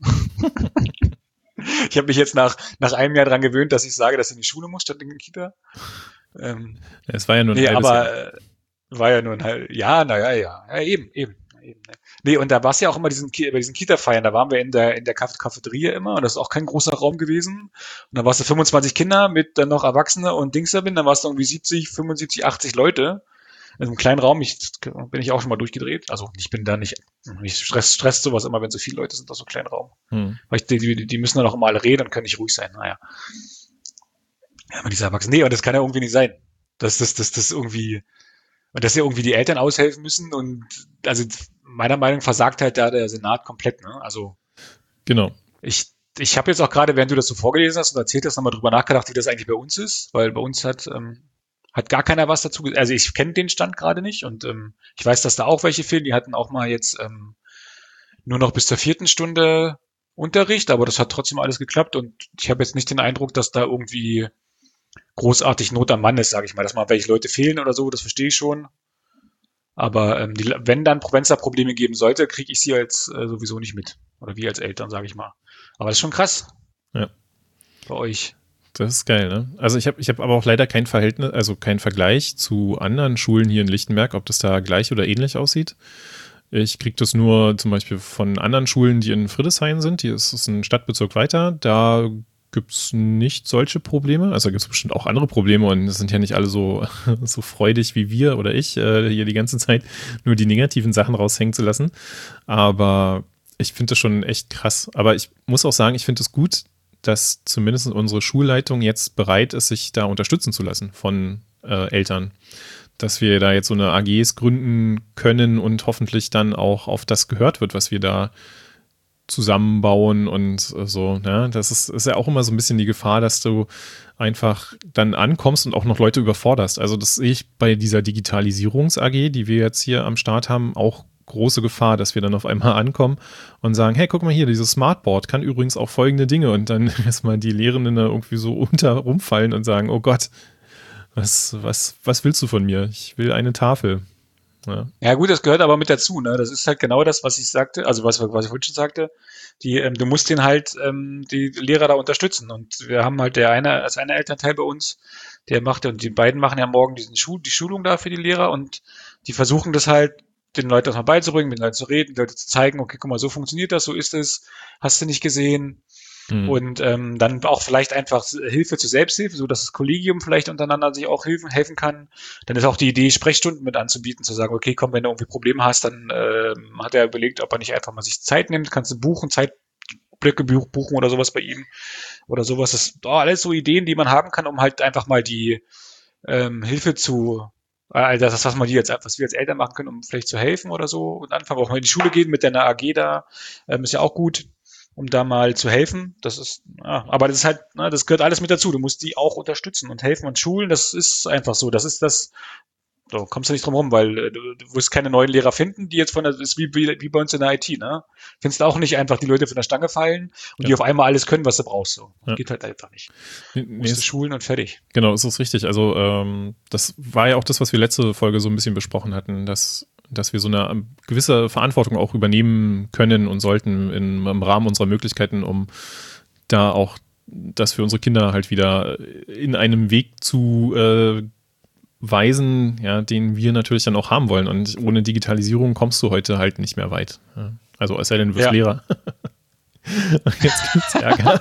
Ich habe mich jetzt nach, nach einem Jahr dran gewöhnt, dass ich sage, dass ich in die Schule muss, statt in die Kita. Ähm, es war ja nur ein nee, halbes aber, Jahr. Äh, war ja nur ein halbes, ja, naja, ja, ja, eben, eben. eben ne. Nee, und da war es ja auch immer diesen, bei diesen Kita-Feiern, da waren wir in der, in der Cafeteria immer und das ist auch kein großer Raum gewesen. Und da warst du fünfundzwanzig Kinder mit dann noch Erwachsene und Dings da bin, dann warst du irgendwie siebzig, fünfundsiebzig, achtzig Leute. In einem kleinen Raum, ich, bin ich auch schon mal durchgedreht. Also ich bin da nicht, mich stresst, stresst sowas immer, wenn so viele Leute sind, auf so einem kleinen Raum. Hm. Weil ich, die, die, die müssen dann auch immer alle reden und können nicht ruhig sein. Naja. Ja, aber dieser Erwachsene, nee, und das kann ja irgendwie nicht sein. Dass das, das, das irgendwie, und dass ja irgendwie die Eltern aushelfen müssen und also meiner Meinung nach versagt halt da der Senat komplett, ne? Also. Genau. Ich, ich habe jetzt auch gerade, während du das so vorgelesen hast und erzählt hast, nochmal drüber nachgedacht, wie das eigentlich bei uns ist, weil bei uns hat, ähm, Hat gar keiner was dazu gesagt. Also ich kenne den Stand gerade nicht und ähm, ich weiß, dass da auch welche fehlen. Die hatten auch mal jetzt ähm, nur noch bis zur vierten Stunde Unterricht, aber das hat trotzdem alles geklappt und ich habe jetzt nicht den Eindruck, dass da irgendwie großartig Not am Mann ist, sage ich mal, dass mal welche Leute fehlen oder so, das verstehe ich schon. Aber ähm, die, wenn dann wenn es da Probleme geben sollte, kriege ich sie als äh, sowieso nicht mit. Oder wir als Eltern, sage ich mal. Aber das ist schon krass. Ja. Bei euch. Das ist geil, ne? Also ich habe ich hab aber auch leider kein Verhältnis, also keinen Vergleich zu anderen Schulen hier in Lichtenberg, ob das da gleich oder ähnlich aussieht. Ich kriege das nur zum Beispiel von anderen Schulen, die in Friedrichshain sind. Hier ist es ein Stadtbezirk weiter. Da gibt es nicht solche Probleme. Also gibt es bestimmt auch andere Probleme und es sind ja nicht alle so, so freudig wie wir oder ich, äh, hier die ganze Zeit nur die negativen Sachen raushängen zu lassen. Aber ich finde das schon echt krass. Aber ich muss auch sagen, ich finde es gut, dass zumindest unsere Schulleitung jetzt bereit ist, sich da unterstützen zu lassen von äh, Eltern. Dass wir da jetzt so eine A Gs gründen können und hoffentlich dann auch auf das gehört wird, was wir da zusammenbauen und so. Ja, das ist, ist ja auch immer so ein bisschen die Gefahr, dass du einfach dann ankommst und auch noch Leute überforderst. Also das sehe ich bei dieser Digitalisierungs-A G, die wir jetzt hier am Start haben, auch große Gefahr, dass wir dann auf einmal ankommen und sagen, hey, guck mal hier, dieses Smartboard kann übrigens auch folgende Dinge und dann erstmal die Lehrenden da irgendwie so unter rumfallen und sagen, oh Gott, was, was, was willst du von mir? Ich will eine Tafel. Ja. Ja gut, das gehört aber mit dazu, ne? Das ist halt genau das, was ich sagte, also was, was ich vorhin schon sagte. Die, ähm, du musst den halt ähm, die Lehrer da unterstützen. Und wir haben halt der eine, als einer Elternteil bei uns, der macht, und die beiden machen ja morgen diesen Schul, die Schulung da für die Lehrer und die versuchen das halt, den Leuten das mal beizubringen, mit den Leuten zu reden, die Leute zu zeigen, okay, guck mal, so funktioniert das, so ist es, hast du nicht gesehen. Mhm. Und ähm, dann auch vielleicht einfach Hilfe zur Selbsthilfe, so dass das Kollegium vielleicht untereinander sich auch helfen, helfen kann. Dann ist auch die Idee, Sprechstunden mit anzubieten, zu sagen, okay, komm, wenn du irgendwie Probleme hast, dann äh, hat er überlegt, ob er nicht einfach mal sich Zeit nimmt, kannst du buchen, Zeitblöcke buchen oder sowas bei ihm oder sowas. Das sind oh, alles so Ideen, die man haben kann, um halt einfach mal die ähm, Hilfe zu Also das, was man die jetzt, was wir als Eltern machen können, um vielleicht zu helfen oder so und anfangen auch mal in die Schule gehen mit deiner A G da, ähm, ist ja auch gut, um da mal zu helfen. Das ist, ja, aber das ist halt, ne, das gehört alles mit dazu. Du musst die auch unterstützen und helfen und schulen. Das ist einfach so. Das ist das. So kommst du nicht drum rum, weil äh, du, du wirst keine neuen Lehrer finden, die jetzt von der, das ist wie, wie, wie bei uns in der I T, ne? Findest du auch nicht einfach die Leute von der Stange fallen und ja. die auf einmal alles können, was du brauchst. So. Ja. Geht halt einfach nicht. Nee, musst du schulen und fertig. Genau, das ist richtig. Also ähm, das war ja auch das, was wir letzte Folge so ein bisschen besprochen hatten, dass, dass wir so eine gewisse Verantwortung auch übernehmen können und sollten in, im Rahmen unserer Möglichkeiten, um da auch das für unsere Kinder halt wieder in einem Weg zu äh, weisen, ja, den wir natürlich dann auch haben wollen. Und ohne Digitalisierung kommst du heute halt nicht mehr weit. Ja. Also es sei denn, du wirst ja. Lehrer. Und jetzt gibt's Ärger.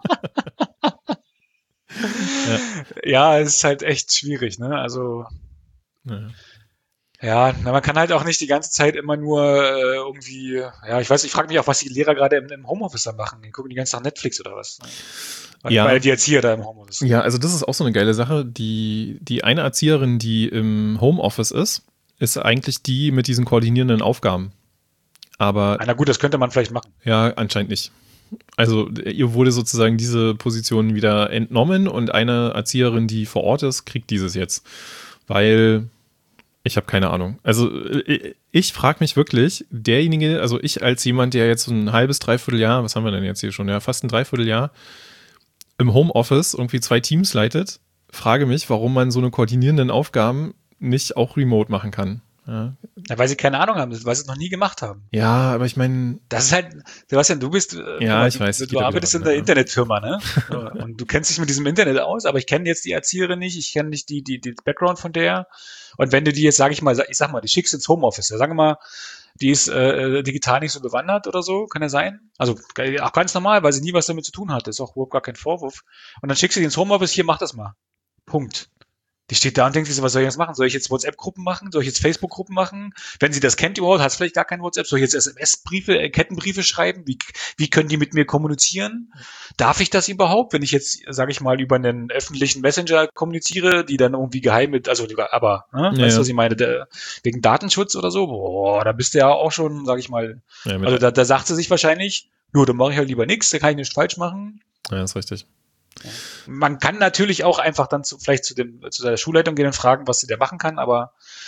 ja. ja, es ist halt echt schwierig, ne? Also ja. Ja, na, man kann halt auch nicht die ganze Zeit immer nur äh, irgendwie, ja, ich weiß, ich frage mich auch, was die Lehrer gerade im, im Homeoffice da machen. Die gucken die ganze Tag Netflix oder was? Weil, ja. weil die Erzieher da im Homeoffice sind. Ja, also das ist auch so eine geile Sache. Die, die eine Erzieherin, die im Homeoffice ist, ist eigentlich die mit diesen koordinierenden Aufgaben. Aber na gut, das könnte man vielleicht machen. Ja, anscheinend nicht. Also ihr wurde sozusagen diese Position wieder entnommen und eine Erzieherin, die vor Ort ist, kriegt dieses jetzt. Weil ich habe keine Ahnung. Also ich, ich frage mich wirklich, derjenige, also ich als jemand, der jetzt so ein halbes, dreiviertel Jahr, was haben wir denn jetzt hier schon, ja, fast ein Dreivierteljahr im Homeoffice irgendwie zwei Teams leitet, frage mich, warum man so eine koordinierenden Aufgaben nicht auch remote machen kann. Ja. Ja, weil sie keine Ahnung haben, weil sie es noch nie gemacht haben. Ja, aber ich meine... Das ist halt, Sebastian, du bist... Ja, mal, ich du, weiß. Du, du arbeitest in der Internetfirma, ne? Und du kennst dich mit diesem Internet aus, aber ich kenne jetzt die Erzieherin nicht, ich kenne nicht die, die, die Background von der. Und wenn du die jetzt, sage ich mal, ich sag mal, die schickst ins Homeoffice, ja, sagen wir mal, die ist äh, digital nicht so bewandert oder so, kann ja sein. Also auch ganz normal, weil sie nie was damit zu tun hat. Das ist auch überhaupt gar kein Vorwurf. Und dann schickst du die ins Homeoffice, hier, mach das mal. Punkt. Die steht da und denkt sich so, was soll ich jetzt machen? Soll ich jetzt WhatsApp-Gruppen machen? Soll ich jetzt Facebook-Gruppen machen? Wenn sie das kennt überhaupt, hat es vielleicht gar kein WhatsApp. Soll ich jetzt S M S-Briefe, äh, Kettenbriefe schreiben? Wie, wie können die mit mir kommunizieren? Darf ich das überhaupt? Wenn ich jetzt, sage ich mal, über einen öffentlichen Messenger kommuniziere, die dann irgendwie geheim mit, also aber, ne? Ja, weißt du, ja. was ich meine? Der, wegen Datenschutz oder so? Boah, da bist du ja auch schon, sage ich mal, Ja, also da, da sagt sie sich wahrscheinlich, nur, dann mache ich halt lieber nichts, da kann ich nichts falsch machen. Ja, ist richtig. Man kann natürlich auch einfach dann zu, vielleicht zu, dem, zu der Schulleitung gehen und fragen, was sie da machen kann, aber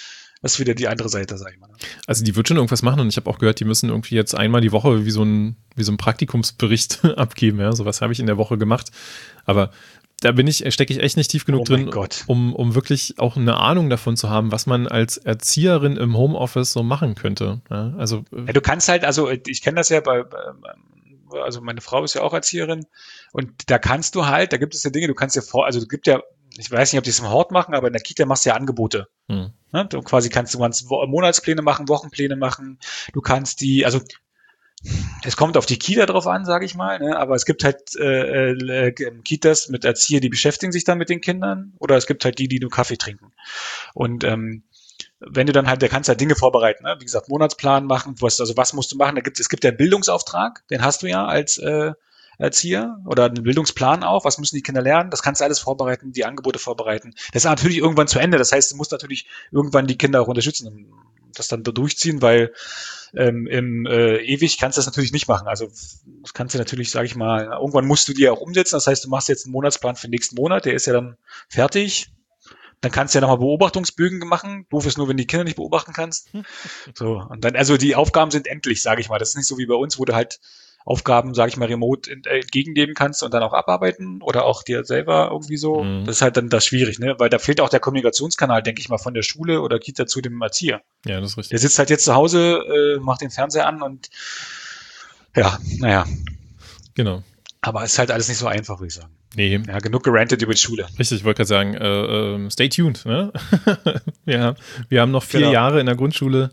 Das ist wieder die andere Seite, sag ich mal. Also die wird schon irgendwas machen und ich habe auch gehört, die müssen irgendwie jetzt einmal die Woche wie so ein, wie so ein Praktikumsbericht abgeben. Ja, sowas habe ich in der Woche gemacht. Aber da bin ich, stecke ich echt nicht tief genug Oh drin, mein Gott. um, um wirklich auch eine Ahnung davon zu haben, was man als Erzieherin im Homeoffice so machen könnte. Ja, also Ja, du kannst halt, also ich kenne das ja bei, bei, also meine Frau ist ja auch Erzieherin und da kannst du halt, da gibt es ja Dinge, du kannst dir vor, also es gibt ja, ich weiß nicht, ob die es im Hort machen, aber in der Kita machst du ja Angebote. hm. Ne? Du quasi kannst du kannst Wo- Monatspläne machen, Wochenpläne machen, du kannst die, also es kommt auf die Kita drauf an, sage ich mal, ne? Aber es gibt halt äh, äh, Kitas mit Erzieher, die beschäftigen sich dann mit den Kindern, oder es gibt halt die, die nur Kaffee trinken. Und ähm, wenn du dann halt, da kannst du halt Dinge vorbereiten, ne? Wie gesagt, Monatsplan machen, was, also was musst du machen? Da gibt es gibt ja einen Bildungsauftrag, den hast du ja als äh, Erzieher oder einen Bildungsplan auch. Was müssen die Kinder lernen? Das kannst du alles vorbereiten, die Angebote vorbereiten. Das ist natürlich irgendwann zu Ende. Das heißt, du musst natürlich irgendwann die Kinder auch unterstützen und das dann da durchziehen, weil ähm, im äh, ewig kannst du das natürlich nicht machen. Also das kannst du natürlich, sage ich mal, irgendwann musst du die auch umsetzen. Das heißt, du machst jetzt einen Monatsplan für den nächsten Monat, der ist ja dann fertig. Dann kannst du ja nochmal Beobachtungsbögen machen. Doof ist nur, wenn die Kinder nicht beobachten kannst. So, und dann, also die Aufgaben sind endlich, sage ich mal. Das ist nicht so wie bei uns, wo du halt Aufgaben, sage ich mal, remote entgegennehmen kannst und dann auch abarbeiten oder auch dir selber irgendwie so. Mhm. Das ist halt dann das schwierig, ne? Weil da fehlt auch der Kommunikationskanal, denke ich mal, von der Schule oder Kita zu dem Erzieher. Ja, das ist richtig. Der sitzt halt jetzt zu Hause, äh, macht den Fernseher an und ja, naja. Genau. Aber es ist halt alles nicht so einfach, würde ich sagen. Nee. Ja, genug gerantet über die Schule. Richtig, ich wollte gerade sagen, äh, äh, stay tuned. Ne? wir, wir haben noch vier Genau. Jahre in der Grundschule.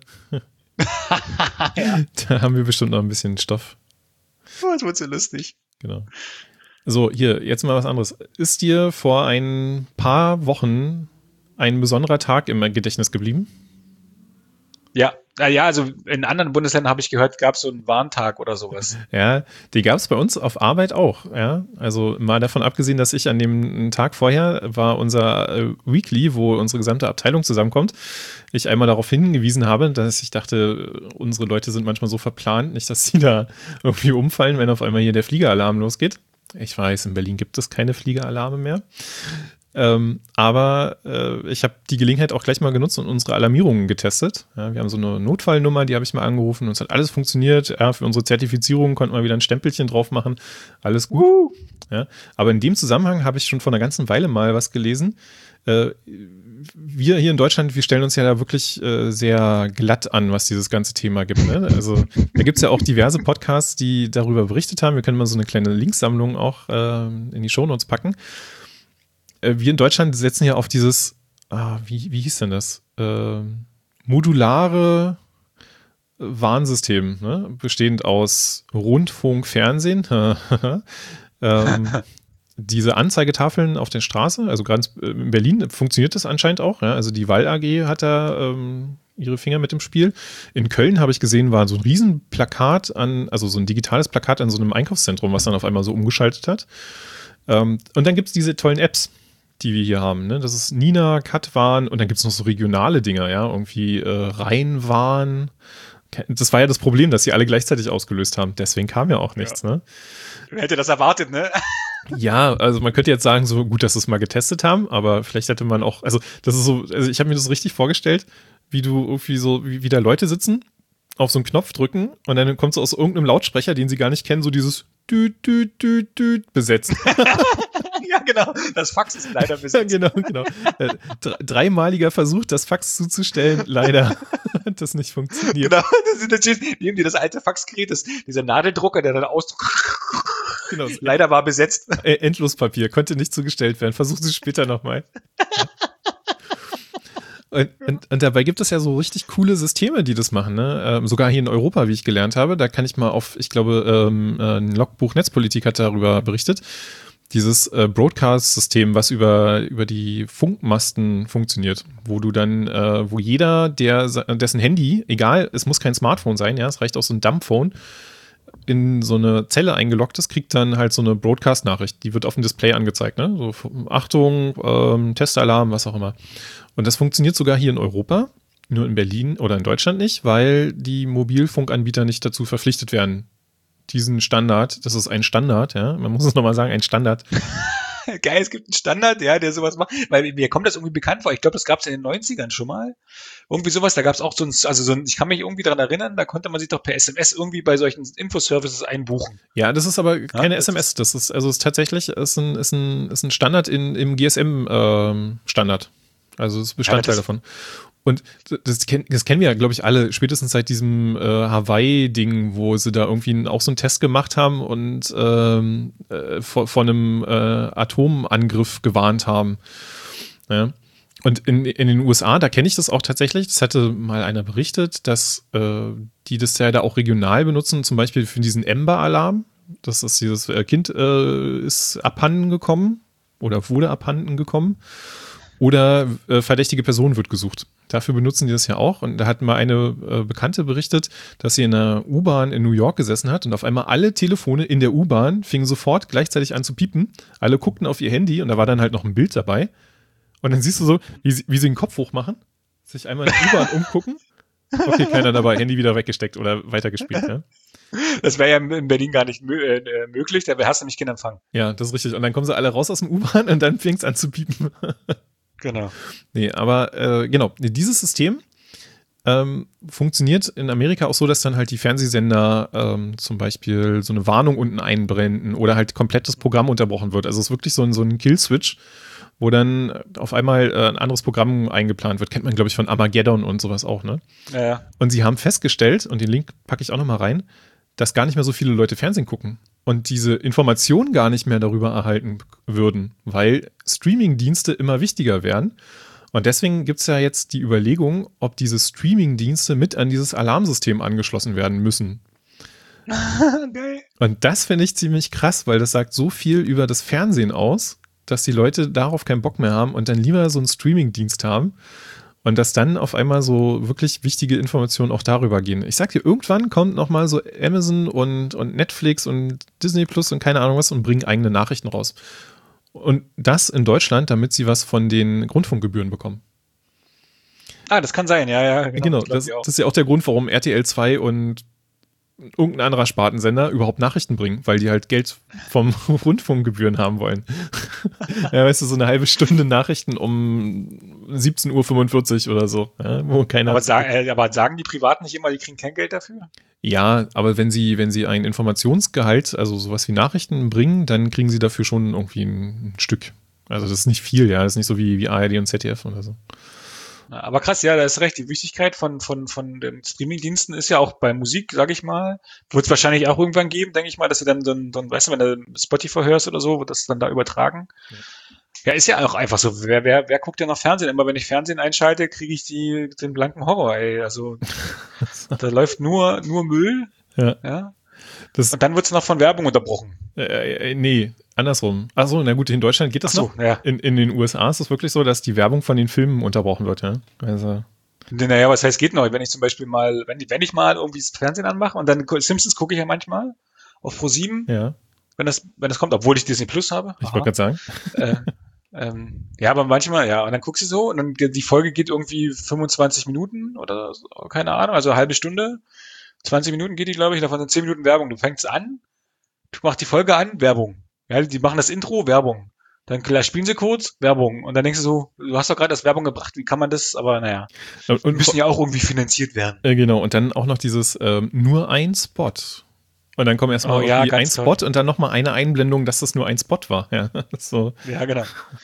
Ja. Da haben wir bestimmt noch ein bisschen Stoff. Oh, das wird so lustig. Genau. So, hier, jetzt mal was anderes. Ist dir vor ein paar Wochen ein besonderer Tag im Gedächtnis geblieben? Ja, ja, also in anderen Bundesländern habe ich gehört, gab es so einen Warntag oder sowas. Ja, die gab es bei uns auf Arbeit auch. Ja, also mal davon abgesehen, dass ich an dem Tag vorher war unser äh, Weekly, wo unsere gesamte Abteilung zusammenkommt, ich einmal darauf hingewiesen habe, dass ich dachte, unsere Leute sind manchmal so verplant, nicht, dass sie da irgendwie umfallen, wenn auf einmal hier der Fliegeralarm losgeht. Ich weiß, in Berlin gibt es keine Fliegeralarme mehr. Ähm, aber äh, ich habe die Gelegenheit auch gleich mal genutzt und unsere Alarmierungen getestet. Ja, wir haben so eine Notfallnummer, die habe ich mal angerufen und es hat alles funktioniert. Ja, für unsere Zertifizierung konnten wir wieder ein Stempelchen drauf machen. Alles gut. Uh. Ja, aber in dem Zusammenhang habe ich schon vor einer ganzen Weile mal was gelesen. Äh, wir hier in Deutschland, wir stellen uns ja da wirklich äh, sehr glatt an, was dieses ganze Thema gibt. Ne? Also da gibt es ja auch diverse Podcasts, die darüber berichtet haben. Wir können mal so eine kleine Linksammlung auch äh, in die Shownotes packen. Wir in Deutschland setzen ja auf dieses, ah, wie, wie hieß denn das? Äh, modulare Warnsystem, ne? Bestehend aus Rundfunk, Fernsehen. ähm, diese Anzeigetafeln auf der Straße, also gerade in Berlin funktioniert das anscheinend auch. Ja? Also die Wall A G hat da ähm, ihre Finger mit im Spiel. In Köln habe ich gesehen, war so ein Riesenplakat an, also so ein digitales Plakat an so einem Einkaufszentrum, was dann auf einmal so umgeschaltet hat. Ähm, und dann gibt es diese tollen Apps, die wir hier haben, ne? Das ist Nina, Katwarn und dann gibt es noch so regionale Dinger, ja, irgendwie äh, Rheinwarn. Das war ja das Problem, dass sie alle gleichzeitig ausgelöst haben. Deswegen kam ja auch nichts, ja. Ne? Wer hätte das erwartet, ne? Ja, also man könnte jetzt sagen, so gut, dass sie es mal getestet haben, aber vielleicht hätte man auch, also das ist so, also ich habe mir das richtig vorgestellt, wie du irgendwie so, wie, wie da Leute sitzen, auf so einen Knopf drücken und dann kommt so aus irgendeinem Lautsprecher, den sie gar nicht kennen, so dieses Düt, Düt, Düt, Düt besetzt. Ja, genau. Das Fax ist leider besetzt. Ja, genau, genau. Dreimaliger Versuch, das Fax zuzustellen. Leider hat das nicht funktioniert. Genau. Das ist natürlich, nehmen die das alte Faxgerät, das, dieser Nadeldrucker, der dann ausdruckt. Genau. Leider war besetzt. Endlospapier, konnte nicht zugestellt werden. Versuchen Sie später nochmal. Und, und, und dabei gibt es ja so richtig coole Systeme, die das machen, ne? Ähm, sogar hier in Europa, wie ich gelernt habe. Da kann ich mal auf, ich glaube, ähm, ein Logbuch Netzpolitik hat darüber berichtet. Dieses äh, Broadcast-System, was über, über die Funkmasten funktioniert, wo du dann, äh, wo jeder, der dessen Handy, egal, es muss kein Smartphone sein, ja, es reicht auch so ein Dumbphone, in so eine Zelle eingeloggt ist, kriegt dann halt so eine Broadcast-Nachricht. Die wird auf dem Display angezeigt, ne? So, Achtung, ähm, Testalarm, was auch immer. Und das funktioniert sogar hier in Europa, nur in Berlin oder in Deutschland nicht, weil die Mobilfunkanbieter nicht dazu verpflichtet werden, diesen Standard, das ist ein Standard, ja, man muss es nochmal sagen, ein Standard, Geil, es gibt einen Standard, ja, der sowas macht. Weil mir kommt das irgendwie bekannt vor. Ich glaube, das gab es in den neunzigern schon mal. Irgendwie sowas, da gab es auch so ein, also so ein, ich kann mich irgendwie daran erinnern, da konnte man sich doch per S M S irgendwie bei solchen Infoservices einbuchen. Ja, das ist aber keine Ja, das S M S, das ist, also es ist tatsächlich ist ein, ist ein, ist ein Standard in, im G S M-Standard. Also es ist Bestandteil Ja, das- davon. Und das, kenn, das kennen wir ja, glaube ich, alle, spätestens seit diesem äh, Hawaii-Ding, wo sie da irgendwie auch so einen Test gemacht haben und ähm, äh, vor, vor einem äh, Atomangriff gewarnt haben. Ja. Und in, in den U S A, da kenne ich das auch tatsächlich, das hatte mal einer berichtet, dass äh, die das ja da auch regional benutzen, zum Beispiel für diesen Amber-Alarm. Das ist dieses äh, Kind äh, ist abhanden gekommen oder wurde abhanden gekommen. Oder äh, verdächtige Person wird gesucht. Dafür benutzen die das ja auch. Und da hat mal eine äh, Bekannte berichtet, dass sie in einer U-Bahn in New York gesessen hat und auf einmal alle Telefone in der U-Bahn fingen sofort gleichzeitig an zu piepen. Alle guckten auf ihr Handy und da war dann halt noch ein Bild dabei. Und dann siehst du so, wie sie, wie sie den Kopf hoch machen, sich einmal in der U-Bahn umgucken. Okay, keiner dabei, Handy wieder weggesteckt oder weitergespielt. Ja, Das wäre ja in Berlin gar nicht mö äh, möglich, da hast du nämlich keinen Empfang. ja, das ist richtig. Und dann kommen sie alle raus aus dem U-Bahn und dann fängt es an zu piepen. Genau. Nee, aber äh, genau, dieses System ähm, funktioniert in Amerika auch so, dass dann halt die Fernsehsender ähm, zum Beispiel so eine Warnung unten einblenden oder halt komplett das Programm unterbrochen wird. Also es ist wirklich so ein, so ein Kill-Switch, wo dann auf einmal äh, ein anderes Programm eingeplant wird. Kennt man, glaube ich, von Armageddon und sowas auch, ne? Ja, ja. Und sie haben festgestellt, und den Link packe ich auch nochmal rein, dass gar nicht mehr so viele Leute Fernsehen gucken und diese Informationen gar nicht mehr darüber erhalten würden, weil Streaming-Dienste immer wichtiger werden. Und deswegen gibt es ja jetzt die Überlegung, ob diese Streaming-Dienste mit an dieses Alarmsystem angeschlossen werden müssen. Geil. Und das finde ich ziemlich krass, weil das sagt so viel über das Fernsehen aus, dass die Leute darauf keinen Bock mehr haben und dann lieber so einen Streaming-Dienst haben. Und dass dann auf einmal so wirklich wichtige Informationen auch darüber gehen. Ich sag dir, irgendwann kommt nochmal so Amazon und, und Netflix und Disney Plus und keine Ahnung was und bringen eigene Nachrichten raus. Und das in Deutschland, damit sie was von den Grundfunkgebühren bekommen. Ah, das kann sein, ja, ja. Genau, Genau, das, glaub das, ich auch. das ist ja auch der Grund, warum R T L zwei und irgendein anderer Spartensender überhaupt Nachrichten bringen, weil die halt Geld vom Rundfunkgebühren haben wollen. Ja, weißt du, so eine halbe Stunde Nachrichten um siebzehn Uhr fünfundvierzig oder so, ja, wo keiner. Aber, sa äh, aber sagen die Privaten nicht immer, die kriegen kein Geld dafür? Ja, aber wenn sie, wenn sie ein Informationsgehalt, also sowas wie Nachrichten bringen, dann kriegen sie dafür schon irgendwie ein, ein Stück. Also das ist nicht viel, ja, das ist nicht so wie, wie A R D und Z D F oder so. Ja, aber krass, ja, da ist recht. Die Wichtigkeit von, von, von den Streamingdiensten ist ja auch bei Musik, sag ich mal, wird es wahrscheinlich auch irgendwann geben, denke ich mal, dass du dann so ein, so ein, weißt du, wenn du Spotify hörst oder so, wird das dann da übertragen. Ja. Ja, ist ja auch einfach so. Wer, wer, wer guckt denn noch Fernsehen? Immer wenn ich Fernsehen einschalte, kriege ich die, den blanken Horror, ey. Also, da läuft nur, nur Müll. Ja. Ja. Das, Und dann wird es noch von Werbung unterbrochen. äh, äh, nee, andersrum. Achso, na gut, in Deutschland geht das Ach so, noch. ja. In, in den U S A ist es wirklich so, dass die Werbung von den Filmen unterbrochen wird, ja. Also, Naja, was heißt geht noch? Wenn ich zum Beispiel mal, wenn, wenn ich mal irgendwie das Fernsehen anmache und dann Simpsons gucke ich ja manchmal auf ProSieben, ja, wenn das, wenn das kommt, obwohl ich Disney Plus habe. ich Aha. wollte gerade sagen. äh, ähm, ja, aber manchmal, ja, und dann guckst du so und dann die, die Folge geht irgendwie fünfundzwanzig Minuten oder so, keine Ahnung, also eine halbe Stunde, zwanzig Minuten geht die, glaube ich, davon sind zehn Minuten Werbung. Du fängst an, du machst die Folge an, Werbung. Ja, die machen das Intro, Werbung. Dann spielen sie kurz, Werbung. Und dann denkst du so, du hast doch gerade das Werbung gebracht, wie kann man das, aber naja, Und, die und, müssen ja auch irgendwie finanziert werden. äh, genau, und dann auch noch dieses ähm, nur ein Spot. Und dann kommt erstmal Oh ja, irgendwie ein ganz Spot toll. und dann nochmal eine Einblendung, dass das nur ein Spot war. Ja, so. Ja, genau.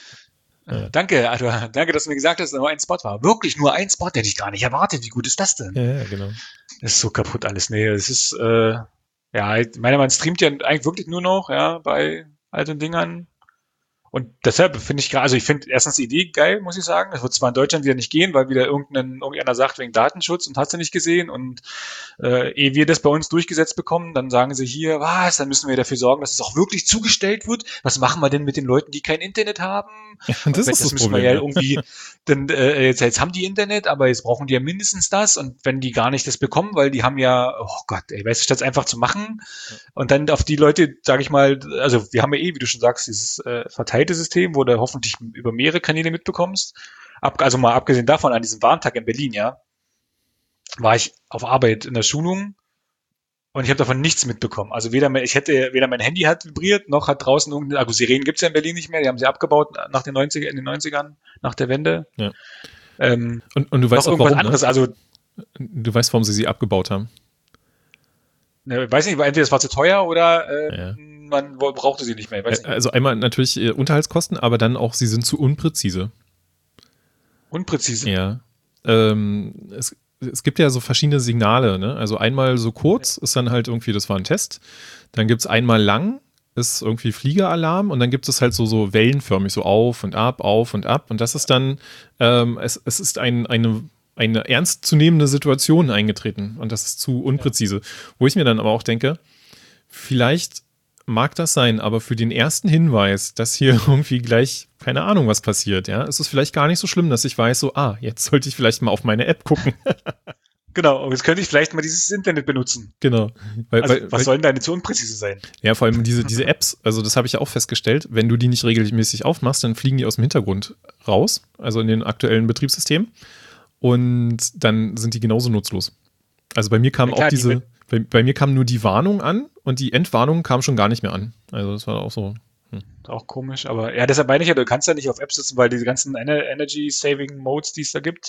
Ja. Danke, also, danke, dass du mir gesagt hast, dass nur ein Spot war. Wirklich nur ein Spot, hätte ich gar nicht erwartet. Wie gut ist das denn? Ja, ja, genau. Das ist so kaputt alles. Nee, es ist, äh, ja, ich meine, man streamt ja eigentlich wirklich nur noch, ja, bei alten Dingern. Und deshalb finde ich gerade, also ich finde erstens die Idee geil, muss ich sagen. Das wird zwar in Deutschland wieder nicht gehen, weil wieder irgendein, irgendeiner sagt, wegen Datenschutz und hast du nicht gesehen. Und äh, ehe wir das bei uns durchgesetzt bekommen, dann sagen sie hier, was, dann müssen wir dafür sorgen, dass es auch wirklich zugestellt wird. Was machen wir denn mit den Leuten, die kein Internet haben? Ja, und das Und ist das müssen Problem. wir ja Ja. irgendwie, denn äh, jetzt, jetzt haben die Internet, aber jetzt brauchen die ja mindestens das. Und wenn die gar nicht das bekommen, weil die haben ja, oh Gott, ey, weißt du, statt es einfach zu machen und dann auf die Leute, sage ich mal, also wir haben ja eh, wie du schon sagst, dieses äh, verteilte System, wo du hoffentlich über mehrere Kanäle mitbekommst. Ab, also mal abgesehen davon, an diesem Warntag in Berlin, ja, war ich auf Arbeit in der Schulung Und ich habe davon nichts mitbekommen. Also weder mein, ich hätte, weder mein Handy hat vibriert, noch hat draußen irgendeine, also Sirenen gibt's ja in Berlin nicht mehr, die haben sie abgebaut nach den neunzigern, in den neunzigern, nach der Wende. Ja. Ähm, und, und du weißt noch auch irgendwas warum, anderes, ne? also Du weißt, warum sie sie abgebaut haben. ne, weiß nicht, entweder es war zu teuer oder äh, Ja. man wo- brauchte sie nicht mehr. Ich weiß nicht. Also einmal natürlich äh, Unterhaltskosten, aber dann auch, sie sind zu unpräzise. Unpräzise. Ja. Ähm, es, es gibt ja so verschiedene Signale, ne? Also einmal so kurz ist dann halt irgendwie, das war ein Test. Dann gibt es einmal lang, ist irgendwie Fliegeralarm und dann gibt es halt so, so wellenförmig, so auf und ab, auf und ab. Und das ist dann, ähm, es, es ist ein, eine, eine ernstzunehmende Situation eingetreten und das ist zu unpräzise. Wo ich mir dann aber auch denke, vielleicht mag das sein, aber für den ersten Hinweis, dass hier irgendwie gleich, keine Ahnung, was passiert, ja, ist es vielleicht gar nicht so schlimm, dass ich weiß, so, ah, jetzt sollte ich vielleicht mal auf meine App gucken. Genau, und jetzt könnte ich vielleicht mal dieses Internet benutzen. Genau. Weil, Also, weil, was weil, soll denn da nicht so unpräzise sein? ja, vor allem diese, diese Apps, also das habe ich ja auch festgestellt, wenn du die nicht regelmäßig aufmachst, dann fliegen die aus dem Hintergrund raus, also in den aktuellen Betriebssystemen und dann sind die genauso nutzlos. Also bei mir kam Ja, klar, auch die diese, mit- bei, bei mir kam nur die Warnung an und die Entwarnung kam schon gar nicht mehr an. Also das war auch so. Auch komisch, aber ja, deshalb meine ich ja, du kannst ja nicht auf Apps sitzen, weil diese ganzen Ener- Energy-Saving-Modes, die es da gibt,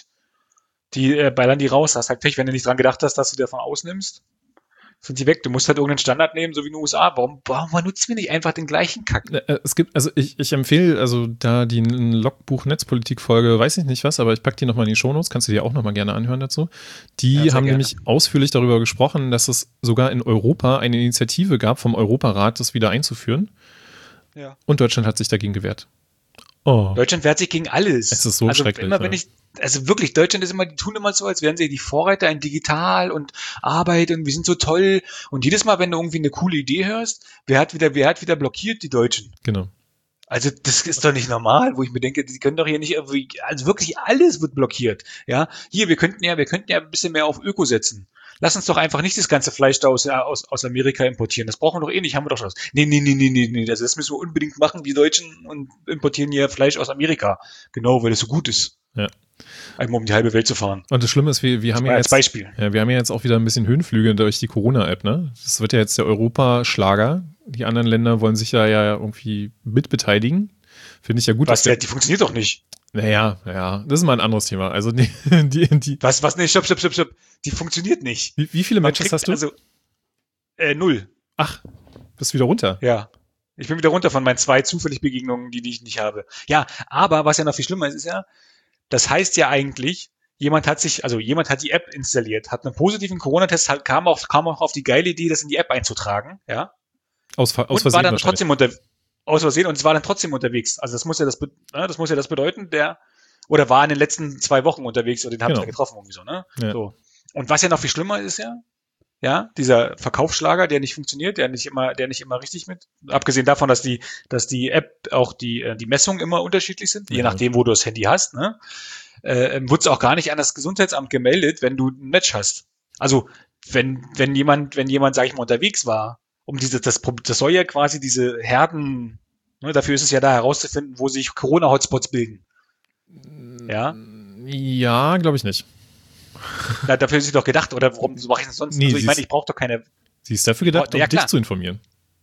die äh, ballern die raus. Hast halt Pech, wenn du nicht dran gedacht hast, dass du die davon ausnimmst, sind die weg. Du musst halt irgendeinen Standard nehmen, so wie in den U S A. Warum, warum benutzen wir nicht einfach den gleichen Kack? Äh, Es gibt, also ich, ich empfehle, also da die Logbuch-Netzpolitik-Folge, weiß ich nicht was, aber ich packe die nochmal in die Shownotes, kannst du dir auch nochmal gerne anhören dazu. Die Ja, sehr haben gerne. nämlich ausführlich darüber gesprochen, dass es sogar in Europa eine Initiative gab vom Europarat, das wieder einzuführen. Ja. Und Deutschland hat sich dagegen gewehrt. Oh, Deutschland wehrt sich gegen alles. Es ist so also schrecklich, immer wenn ja. ich, also wirklich, Deutschland ist immer, die tun immer so, als wären sie die Vorreiter in Digital und Arbeit und wir sind so toll. Und jedes Mal, wenn du irgendwie eine coole Idee hörst, wer hat wieder, wer hat wieder blockiert? Die Deutschen. genau. Also das ist doch nicht normal, wo ich mir denke, die können doch hier nicht irgendwie, also wirklich alles wird blockiert. Ja, hier, wir könnten ja, wir könnten ja ein bisschen mehr auf Öko setzen. Lass uns doch einfach nicht das ganze Fleisch da aus, aus, aus Amerika importieren. Das brauchen wir doch eh nicht, haben wir doch schon. Nee, nee, nee, nee, nee, nee, also das müssen wir unbedingt machen, die Deutschen, und importieren hier Fleisch aus Amerika. Genau, weil es so gut ist. Ja. Einmal um die halbe Welt zu fahren. Und das Schlimme ist, wir, wir haben ja Als jetzt, Beispiel. ja, wir haben ja jetzt auch wieder ein bisschen Höhenflüge durch die Corona-App, ne? Das wird ja jetzt der Europaschlager. Die anderen Länder wollen sich da ja irgendwie mitbeteiligen. Finde ich ja gut. Was, dass der, der, die funktioniert doch nicht. naja, naja, das ist mal ein anderes Thema. Also die, die, die, Was, was, nee, stopp, stopp, stopp, stopp. Die funktioniert nicht. wie, wie viele Man Matches kriegt hast du? Also, äh, null. Ach, bist wieder runter. Ja. Ich bin wieder runter von meinen zwei zufällig Begegnungen, die, die ich nicht habe. Ja, aber was ja noch viel schlimmer ist, ist ja, das heißt ja eigentlich, jemand hat sich, also jemand hat die App installiert, hat einen positiven Corona-Test, hat- kam auch, kam auch auf die geile Idee, das in die App einzutragen, ja. Aus, Ver- aus Und war Versehen dann wahrscheinlich. trotzdem unter, aus Versehen, und es war dann trotzdem unterwegs. Also das muss ja das, be- ne, das muss ja das bedeuten, der, oder war in den letzten zwei Wochen unterwegs und den habe ich Genau. dann getroffen irgendwie so, ne? Ja. So. Und was ja noch viel schlimmer ist ja, ja, dieser Verkaufsschlager, der nicht funktioniert, der nicht immer, der nicht immer richtig mit, abgesehen davon, dass die, dass die App auch die, äh, die Messungen immer unterschiedlich sind, je Ja. nachdem, wo du das Handy hast, ne? Äh, wird es auch gar nicht an das Gesundheitsamt gemeldet, wenn du ein Match hast. Also, wenn, wenn jemand, wenn jemand, sag ich mal, unterwegs war, um diese, das, Pro- das soll ja quasi diese Herden, ne, dafür ist es ja da herauszufinden, wo sich Corona-Hotspots bilden. Ja, Ja, glaube ich nicht. Na, dafür ist sie doch gedacht, oder warum mache ich das sonst? Nee, also ich sie meine, ist- ich brauche doch keine, Sie ist dafür gedacht, Ja, um dich klar. zu informieren.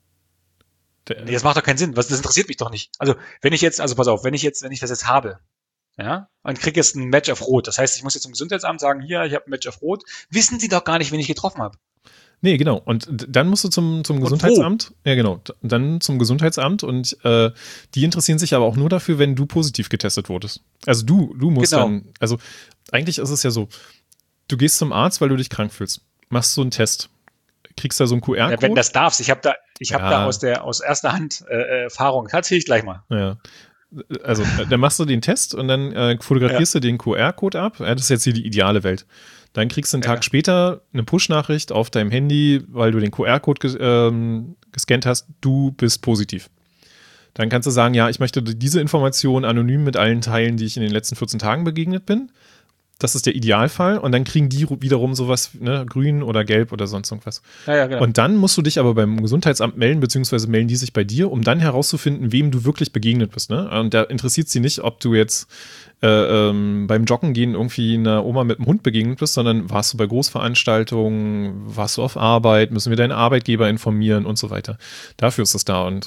Der, nee, das macht doch keinen Sinn. Was, das interessiert mich doch nicht. Also, wenn ich jetzt, also pass auf, wenn ich jetzt, wenn ich das jetzt habe, ja, und kriege jetzt ein Match auf Rot, das heißt, ich muss jetzt zum Gesundheitsamt sagen, hier, ich habe ein Match auf Rot, wissen sie doch gar nicht, wen ich getroffen habe. Nee, genau. Und d- dann musst du zum, zum Und Gesundheitsamt. Ja, genau. D- Dann zum Gesundheitsamt und äh, die interessieren sich aber auch nur dafür, wenn du positiv getestet wurdest. Also du, du musst Genau. dann, also eigentlich ist es ja so, du gehst zum Arzt, weil du dich krank fühlst, machst so einen Test, kriegst da so einen Q Ja, R-Code. wenn das darfst, ich habe da, ich habe Ja. da aus der aus erster Hand äh, Erfahrung. Erzähl ich gleich mal. Ja. Also, äh, dann machst du den Test und dann äh, fotografierst du den Q R-Code ab. Ja, das ist jetzt hier die ideale Welt. Dann kriegst du einen Ja. Tag später eine Push-Nachricht auf deinem Handy, weil du den Q R-Code ges ähm, gescannt hast, du bist positiv. Dann kannst du sagen, ja, ich möchte diese Information anonym mit allen teilen, die ich in den letzten vierzehn Tagen begegnet bin. Das ist der Idealfall. Und dann kriegen die wiederum sowas, ne, grün oder gelb oder sonst irgendwas. Ja, ja, genau. Und dann musst du dich aber beim Gesundheitsamt melden, beziehungsweise melden die sich bei dir, um dann herauszufinden, wem du wirklich begegnet bist. Ne? Und da interessiert sie nicht, ob du jetzt äh, ähm, beim Joggen gehen irgendwie einer Oma mit einem Hund begegnet bist, sondern warst du bei Großveranstaltungen, warst du auf Arbeit, müssen wir deinen Arbeitgeber informieren und so weiter. Dafür ist es da. Und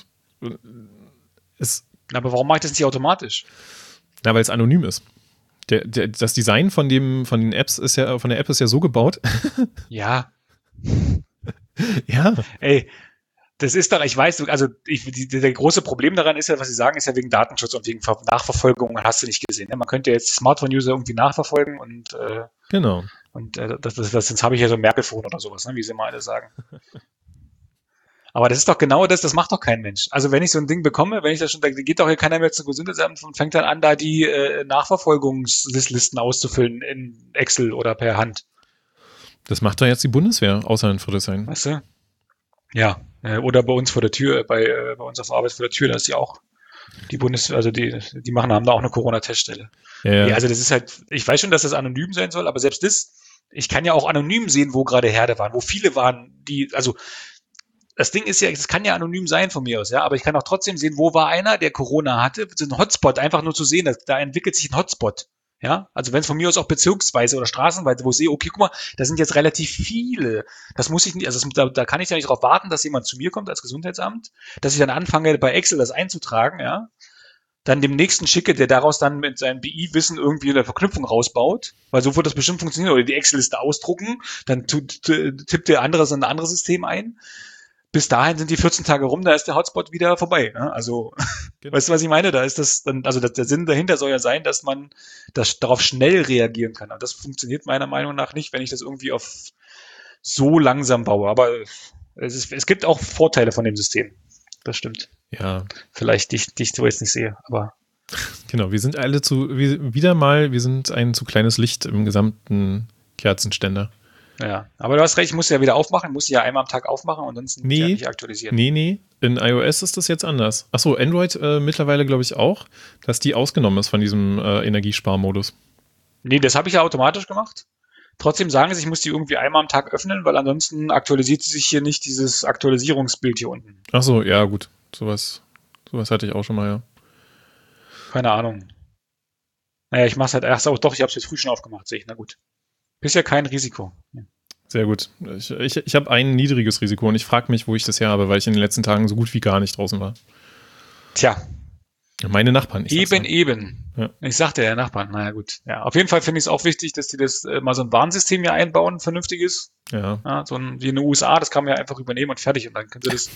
es. Aber warum mache ich das nicht automatisch? Na, weil es anonym ist. Der, der, das Design von dem, von den Apps ist ja, von der App ist ja so gebaut. Ja. Ja. Ey, das ist doch, ich weiß, also ich, die, der große Problem daran ist ja, was Sie sagen, ist ja wegen Datenschutz und wegen Nachverfolgung, hast du nicht gesehen. Ne? Man könnte jetzt Smartphone-User irgendwie nachverfolgen und äh, genau. Und äh, das, das, das, das habe ich ja so ein Merkel-Phone oder sowas, ne? Wie sie mal alle sagen. Aber das ist doch genau das, das macht doch kein Mensch. Also wenn ich so ein Ding bekomme, wenn ich das schon, da geht doch hier keiner mehr zum Gesundheitsamt und fängt dann an, da die äh, Nachverfolgungslisten auszufüllen in Excel oder per Hand. Das macht doch jetzt die Bundeswehr, außer in Friedrichshain. Weißt du? Ja, äh, oder bei uns vor der Tür, bei, äh, bei uns auf Arbeit vor der Tür, da ist die auch, die Bundeswehr, also die, die machen, haben da auch eine Corona-Teststelle. Ja, ja. Nee, also das ist halt, ich weiß schon, dass das anonym sein soll, aber selbst das, ich kann ja auch anonym sehen, wo gerade Herde waren, wo viele waren, die, also das Ding ist ja, das kann ja anonym sein von mir aus, ja, aber ich kann auch trotzdem sehen, wo war einer, der Corona hatte, so ein Hotspot, einfach nur zu sehen, dass, da entwickelt sich ein Hotspot, ja, also wenn es von mir aus auch bezirksweise oder straßenweise, wo ich sehe, okay, guck mal, da sind jetzt relativ viele, das muss ich nicht, also das, da, da kann ich ja nicht darauf warten, dass jemand zu mir kommt als Gesundheitsamt, dass ich dann anfange, bei Excel das einzutragen, ja, dann dem nächsten schicke, der daraus dann mit seinem B I-Wissen irgendwie eine Verknüpfung rausbaut, weil so wird das bestimmt funktionieren, oder die Excel-Liste ausdrucken, dann tippt der andere so ein anderes System ein. Bis dahin sind die vierzehn Tage rum, da ist der Hotspot wieder vorbei. Ne? Also, genau. Weißt du, was ich meine? Da ist das dann, also das, der Sinn dahinter soll ja sein, dass man das, darauf schnell reagieren kann. Und das funktioniert meiner Meinung nach nicht, wenn ich das irgendwie auf so langsam baue. Aber es, ist, es gibt auch Vorteile von dem System. Das stimmt. Ja. Vielleicht, die ich, die ich so jetzt nicht sehe, aber. Genau, wir sind alle zu, wir, wieder mal, wir sind ein zu kleines Licht im gesamten Kerzenständer. Ja, aber du hast recht, ich muss ja wieder aufmachen, muss ja einmal am Tag aufmachen und sonst nee, ja nicht aktualisieren. Nee, nee, in iOS ist das jetzt anders. Achso, Android äh, mittlerweile glaube ich auch, dass die ausgenommen ist von diesem äh, Energiesparmodus. Nee, das habe ich ja automatisch gemacht. Trotzdem sagen sie, ich muss die irgendwie einmal am Tag öffnen, weil ansonsten aktualisiert sich hier nicht dieses Aktualisierungsbild hier unten. Achso, ja gut, sowas, sowas hatte ich auch schon mal, ja. Keine Ahnung. Naja, ich mach's halt, ach so, doch, ich habe es jetzt früh schon aufgemacht, sehe ich, na gut. Bisher kein Risiko. Sehr gut. Ich, ich, ich habe ein niedriges Risiko und ich frage mich, wo ich das her habe, weil ich in den letzten Tagen so gut wie gar nicht draußen war. Tja. Meine Nachbarn. Eben, ja. eben. Ja. Ich sagte ja, Nachbarn. Naja, gut. Ja, auf jeden Fall finde ich es auch wichtig, dass die das äh, mal so ein Warnsystem hier einbauen, vernünftiges. Ja. Ja, so ein, wie in den U S A, das kann man ja einfach übernehmen und fertig. Und dann können sie das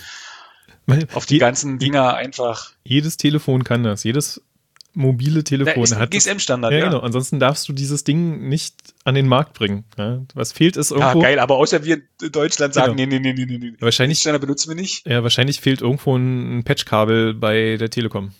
auf die Je, ganzen Dinger einfach. Jedes Telefon kann das. Jedes mobile Telefon ist ein hat G S M-Standard, ja, ja. Genau. Ansonsten darfst du dieses Ding nicht an den Markt bringen. Ja? Was fehlt ist irgendwo. Ja, geil, aber außer wir in Deutschland sagen, genau. nee, nee, nee, nee, nee. Wahrscheinlich, den Standard benutzen wir nicht. Ja, wahrscheinlich fehlt irgendwo ein Patchkabel bei der Telekom.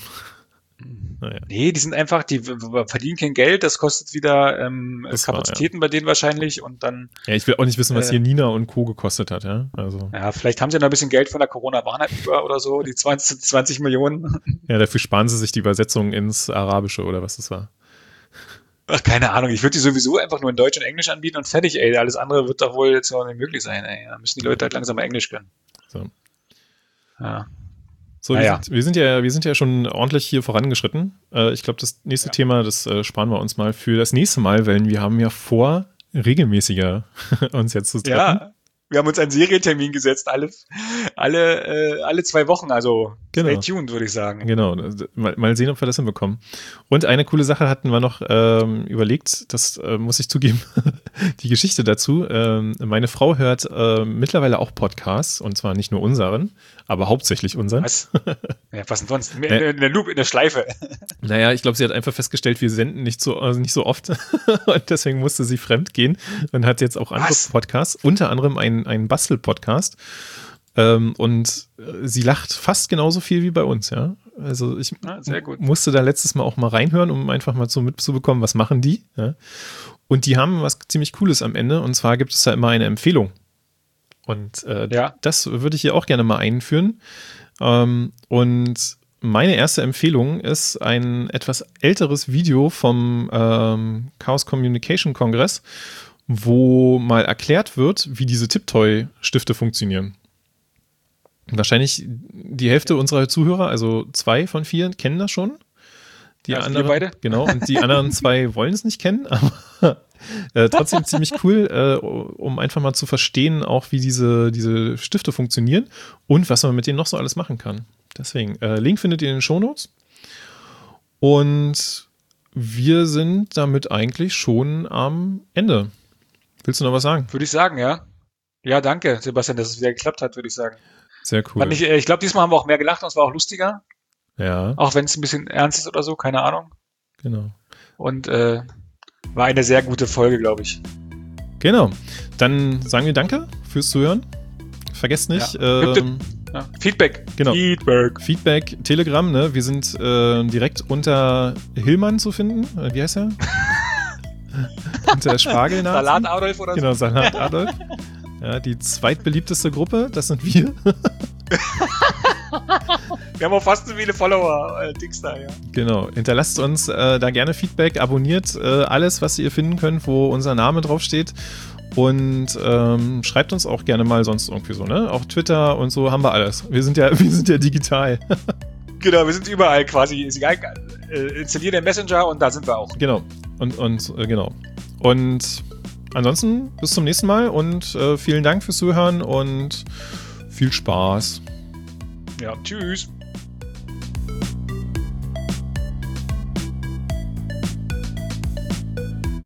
Naja. Nee, die sind einfach, die verdienen kein Geld, das kostet wieder ähm, das Kapazitäten war, ja. bei denen wahrscheinlich und dann. Ja, ich will auch nicht wissen, was äh, hier Nina und Co. gekostet hat, ja. Also. Ja, vielleicht haben sie noch ein bisschen Geld von der Corona-Warn-App über oder so, die zwanzig, zwanzig Millionen. Ja, dafür sparen sie sich die Übersetzung ins Arabische oder was das war. Ach, keine Ahnung, ich würde die sowieso einfach nur in Deutsch und Englisch anbieten und fertig, ey. Alles andere wird doch wohl jetzt noch nicht möglich sein, ey. Da müssen die Leute halt langsam mal Englisch können. So. Ja. So, wir, ja. Sind, wir, sind ja, wir sind ja schon ordentlich hier vorangeschritten. Äh, ich glaube, das nächste ja. Thema, das äh, sparen wir uns mal für das nächste Mal, weil wir haben ja vor, regelmäßiger uns jetzt zu treffen. Ja, wir haben uns einen Serientermin gesetzt, alle, alle, äh, alle zwei Wochen, also genau. stay tuned, würde ich sagen. Genau, mal, mal sehen, ob wir das hinbekommen. Und eine coole Sache hatten wir noch ähm, überlegt, das äh, muss ich zugeben, die Geschichte dazu. Ähm, meine Frau hört äh, mittlerweile auch Podcasts, und zwar nicht nur unseren, aber hauptsächlich unseren. Was? Ja, was denn sonst? In, äh, in der Loop, in der Schleife. Naja, ich glaube, sie hat einfach festgestellt, wir senden nicht so, also nicht so oft und deswegen musste sie fremd gehen und hat jetzt auch andere was? Podcasts, unter anderem einen, einen Bastel-Podcast. Ähm, und sie lacht fast genauso viel wie bei uns, ja. Also ich ja, sehr gut. musste da letztes Mal auch mal reinhören, um einfach mal so mitzubekommen, was machen die. Ja? Und die haben was ziemlich Cooles am Ende, und zwar gibt es da immer eine Empfehlung. Und äh, ja. das würde ich hier auch gerne mal einführen. Ähm, und meine erste Empfehlung ist ein etwas älteres Video vom ähm, Chaos Communication Kongress, wo mal erklärt wird, wie diese Tiptoy-Stifte funktionieren. Wahrscheinlich die Hälfte unserer Zuhörer, also zwei von vier, kennen das schon. Die ja, also anderen, wir beide. Genau, und die anderen zwei wollen es nicht kennen, aber äh, trotzdem ziemlich cool, äh, um einfach mal zu verstehen, auch wie diese, diese Stifte funktionieren und was man mit denen noch so alles machen kann. Deswegen, äh, Link findet ihr in den Shownotes. Und wir sind damit eigentlich schon am Ende. Willst du noch was sagen? Würde ich sagen, ja. Ja, danke, Sebastian, dass es wieder geklappt hat, würde ich sagen. Sehr cool. Ich, ich glaube, diesmal haben wir auch mehr gelacht und es war auch lustiger. Ja. Auch wenn es ein bisschen ernst ist oder so, keine Ahnung. Genau. Und äh, war eine sehr gute Folge, glaube ich. Genau. Dann sagen wir Danke fürs Zuhören. Vergesst nicht. Ja. Ähm, ja. Feedback. Genau. Feedback. Feedback, Telegram, ne? Wir sind äh, direkt unter Hillmann zu finden. Äh, wie heißt er? Unter Spargelnazi. Salat Adolf oder so. Genau, Salat Adolf. Ja, die zweitbeliebteste Gruppe, das sind wir. Wir haben auch fast so viele Follower, äh, Dings da, ja. Genau. Hinterlasst uns äh, da gerne Feedback, abonniert äh, alles, was ihr finden könnt, wo unser Name draufsteht. Und ähm, schreibt uns auch gerne mal sonst irgendwie so, ne? Auch Twitter und so haben wir alles. Wir sind ja, wir sind ja digital. Genau, wir sind überall quasi. Ist egal, äh, installiert den Messenger und da sind wir auch. Genau. Und, und äh, genau. Und ansonsten bis zum nächsten Mal und äh, vielen Dank fürs Zuhören und viel Spaß. Ja, tschüss.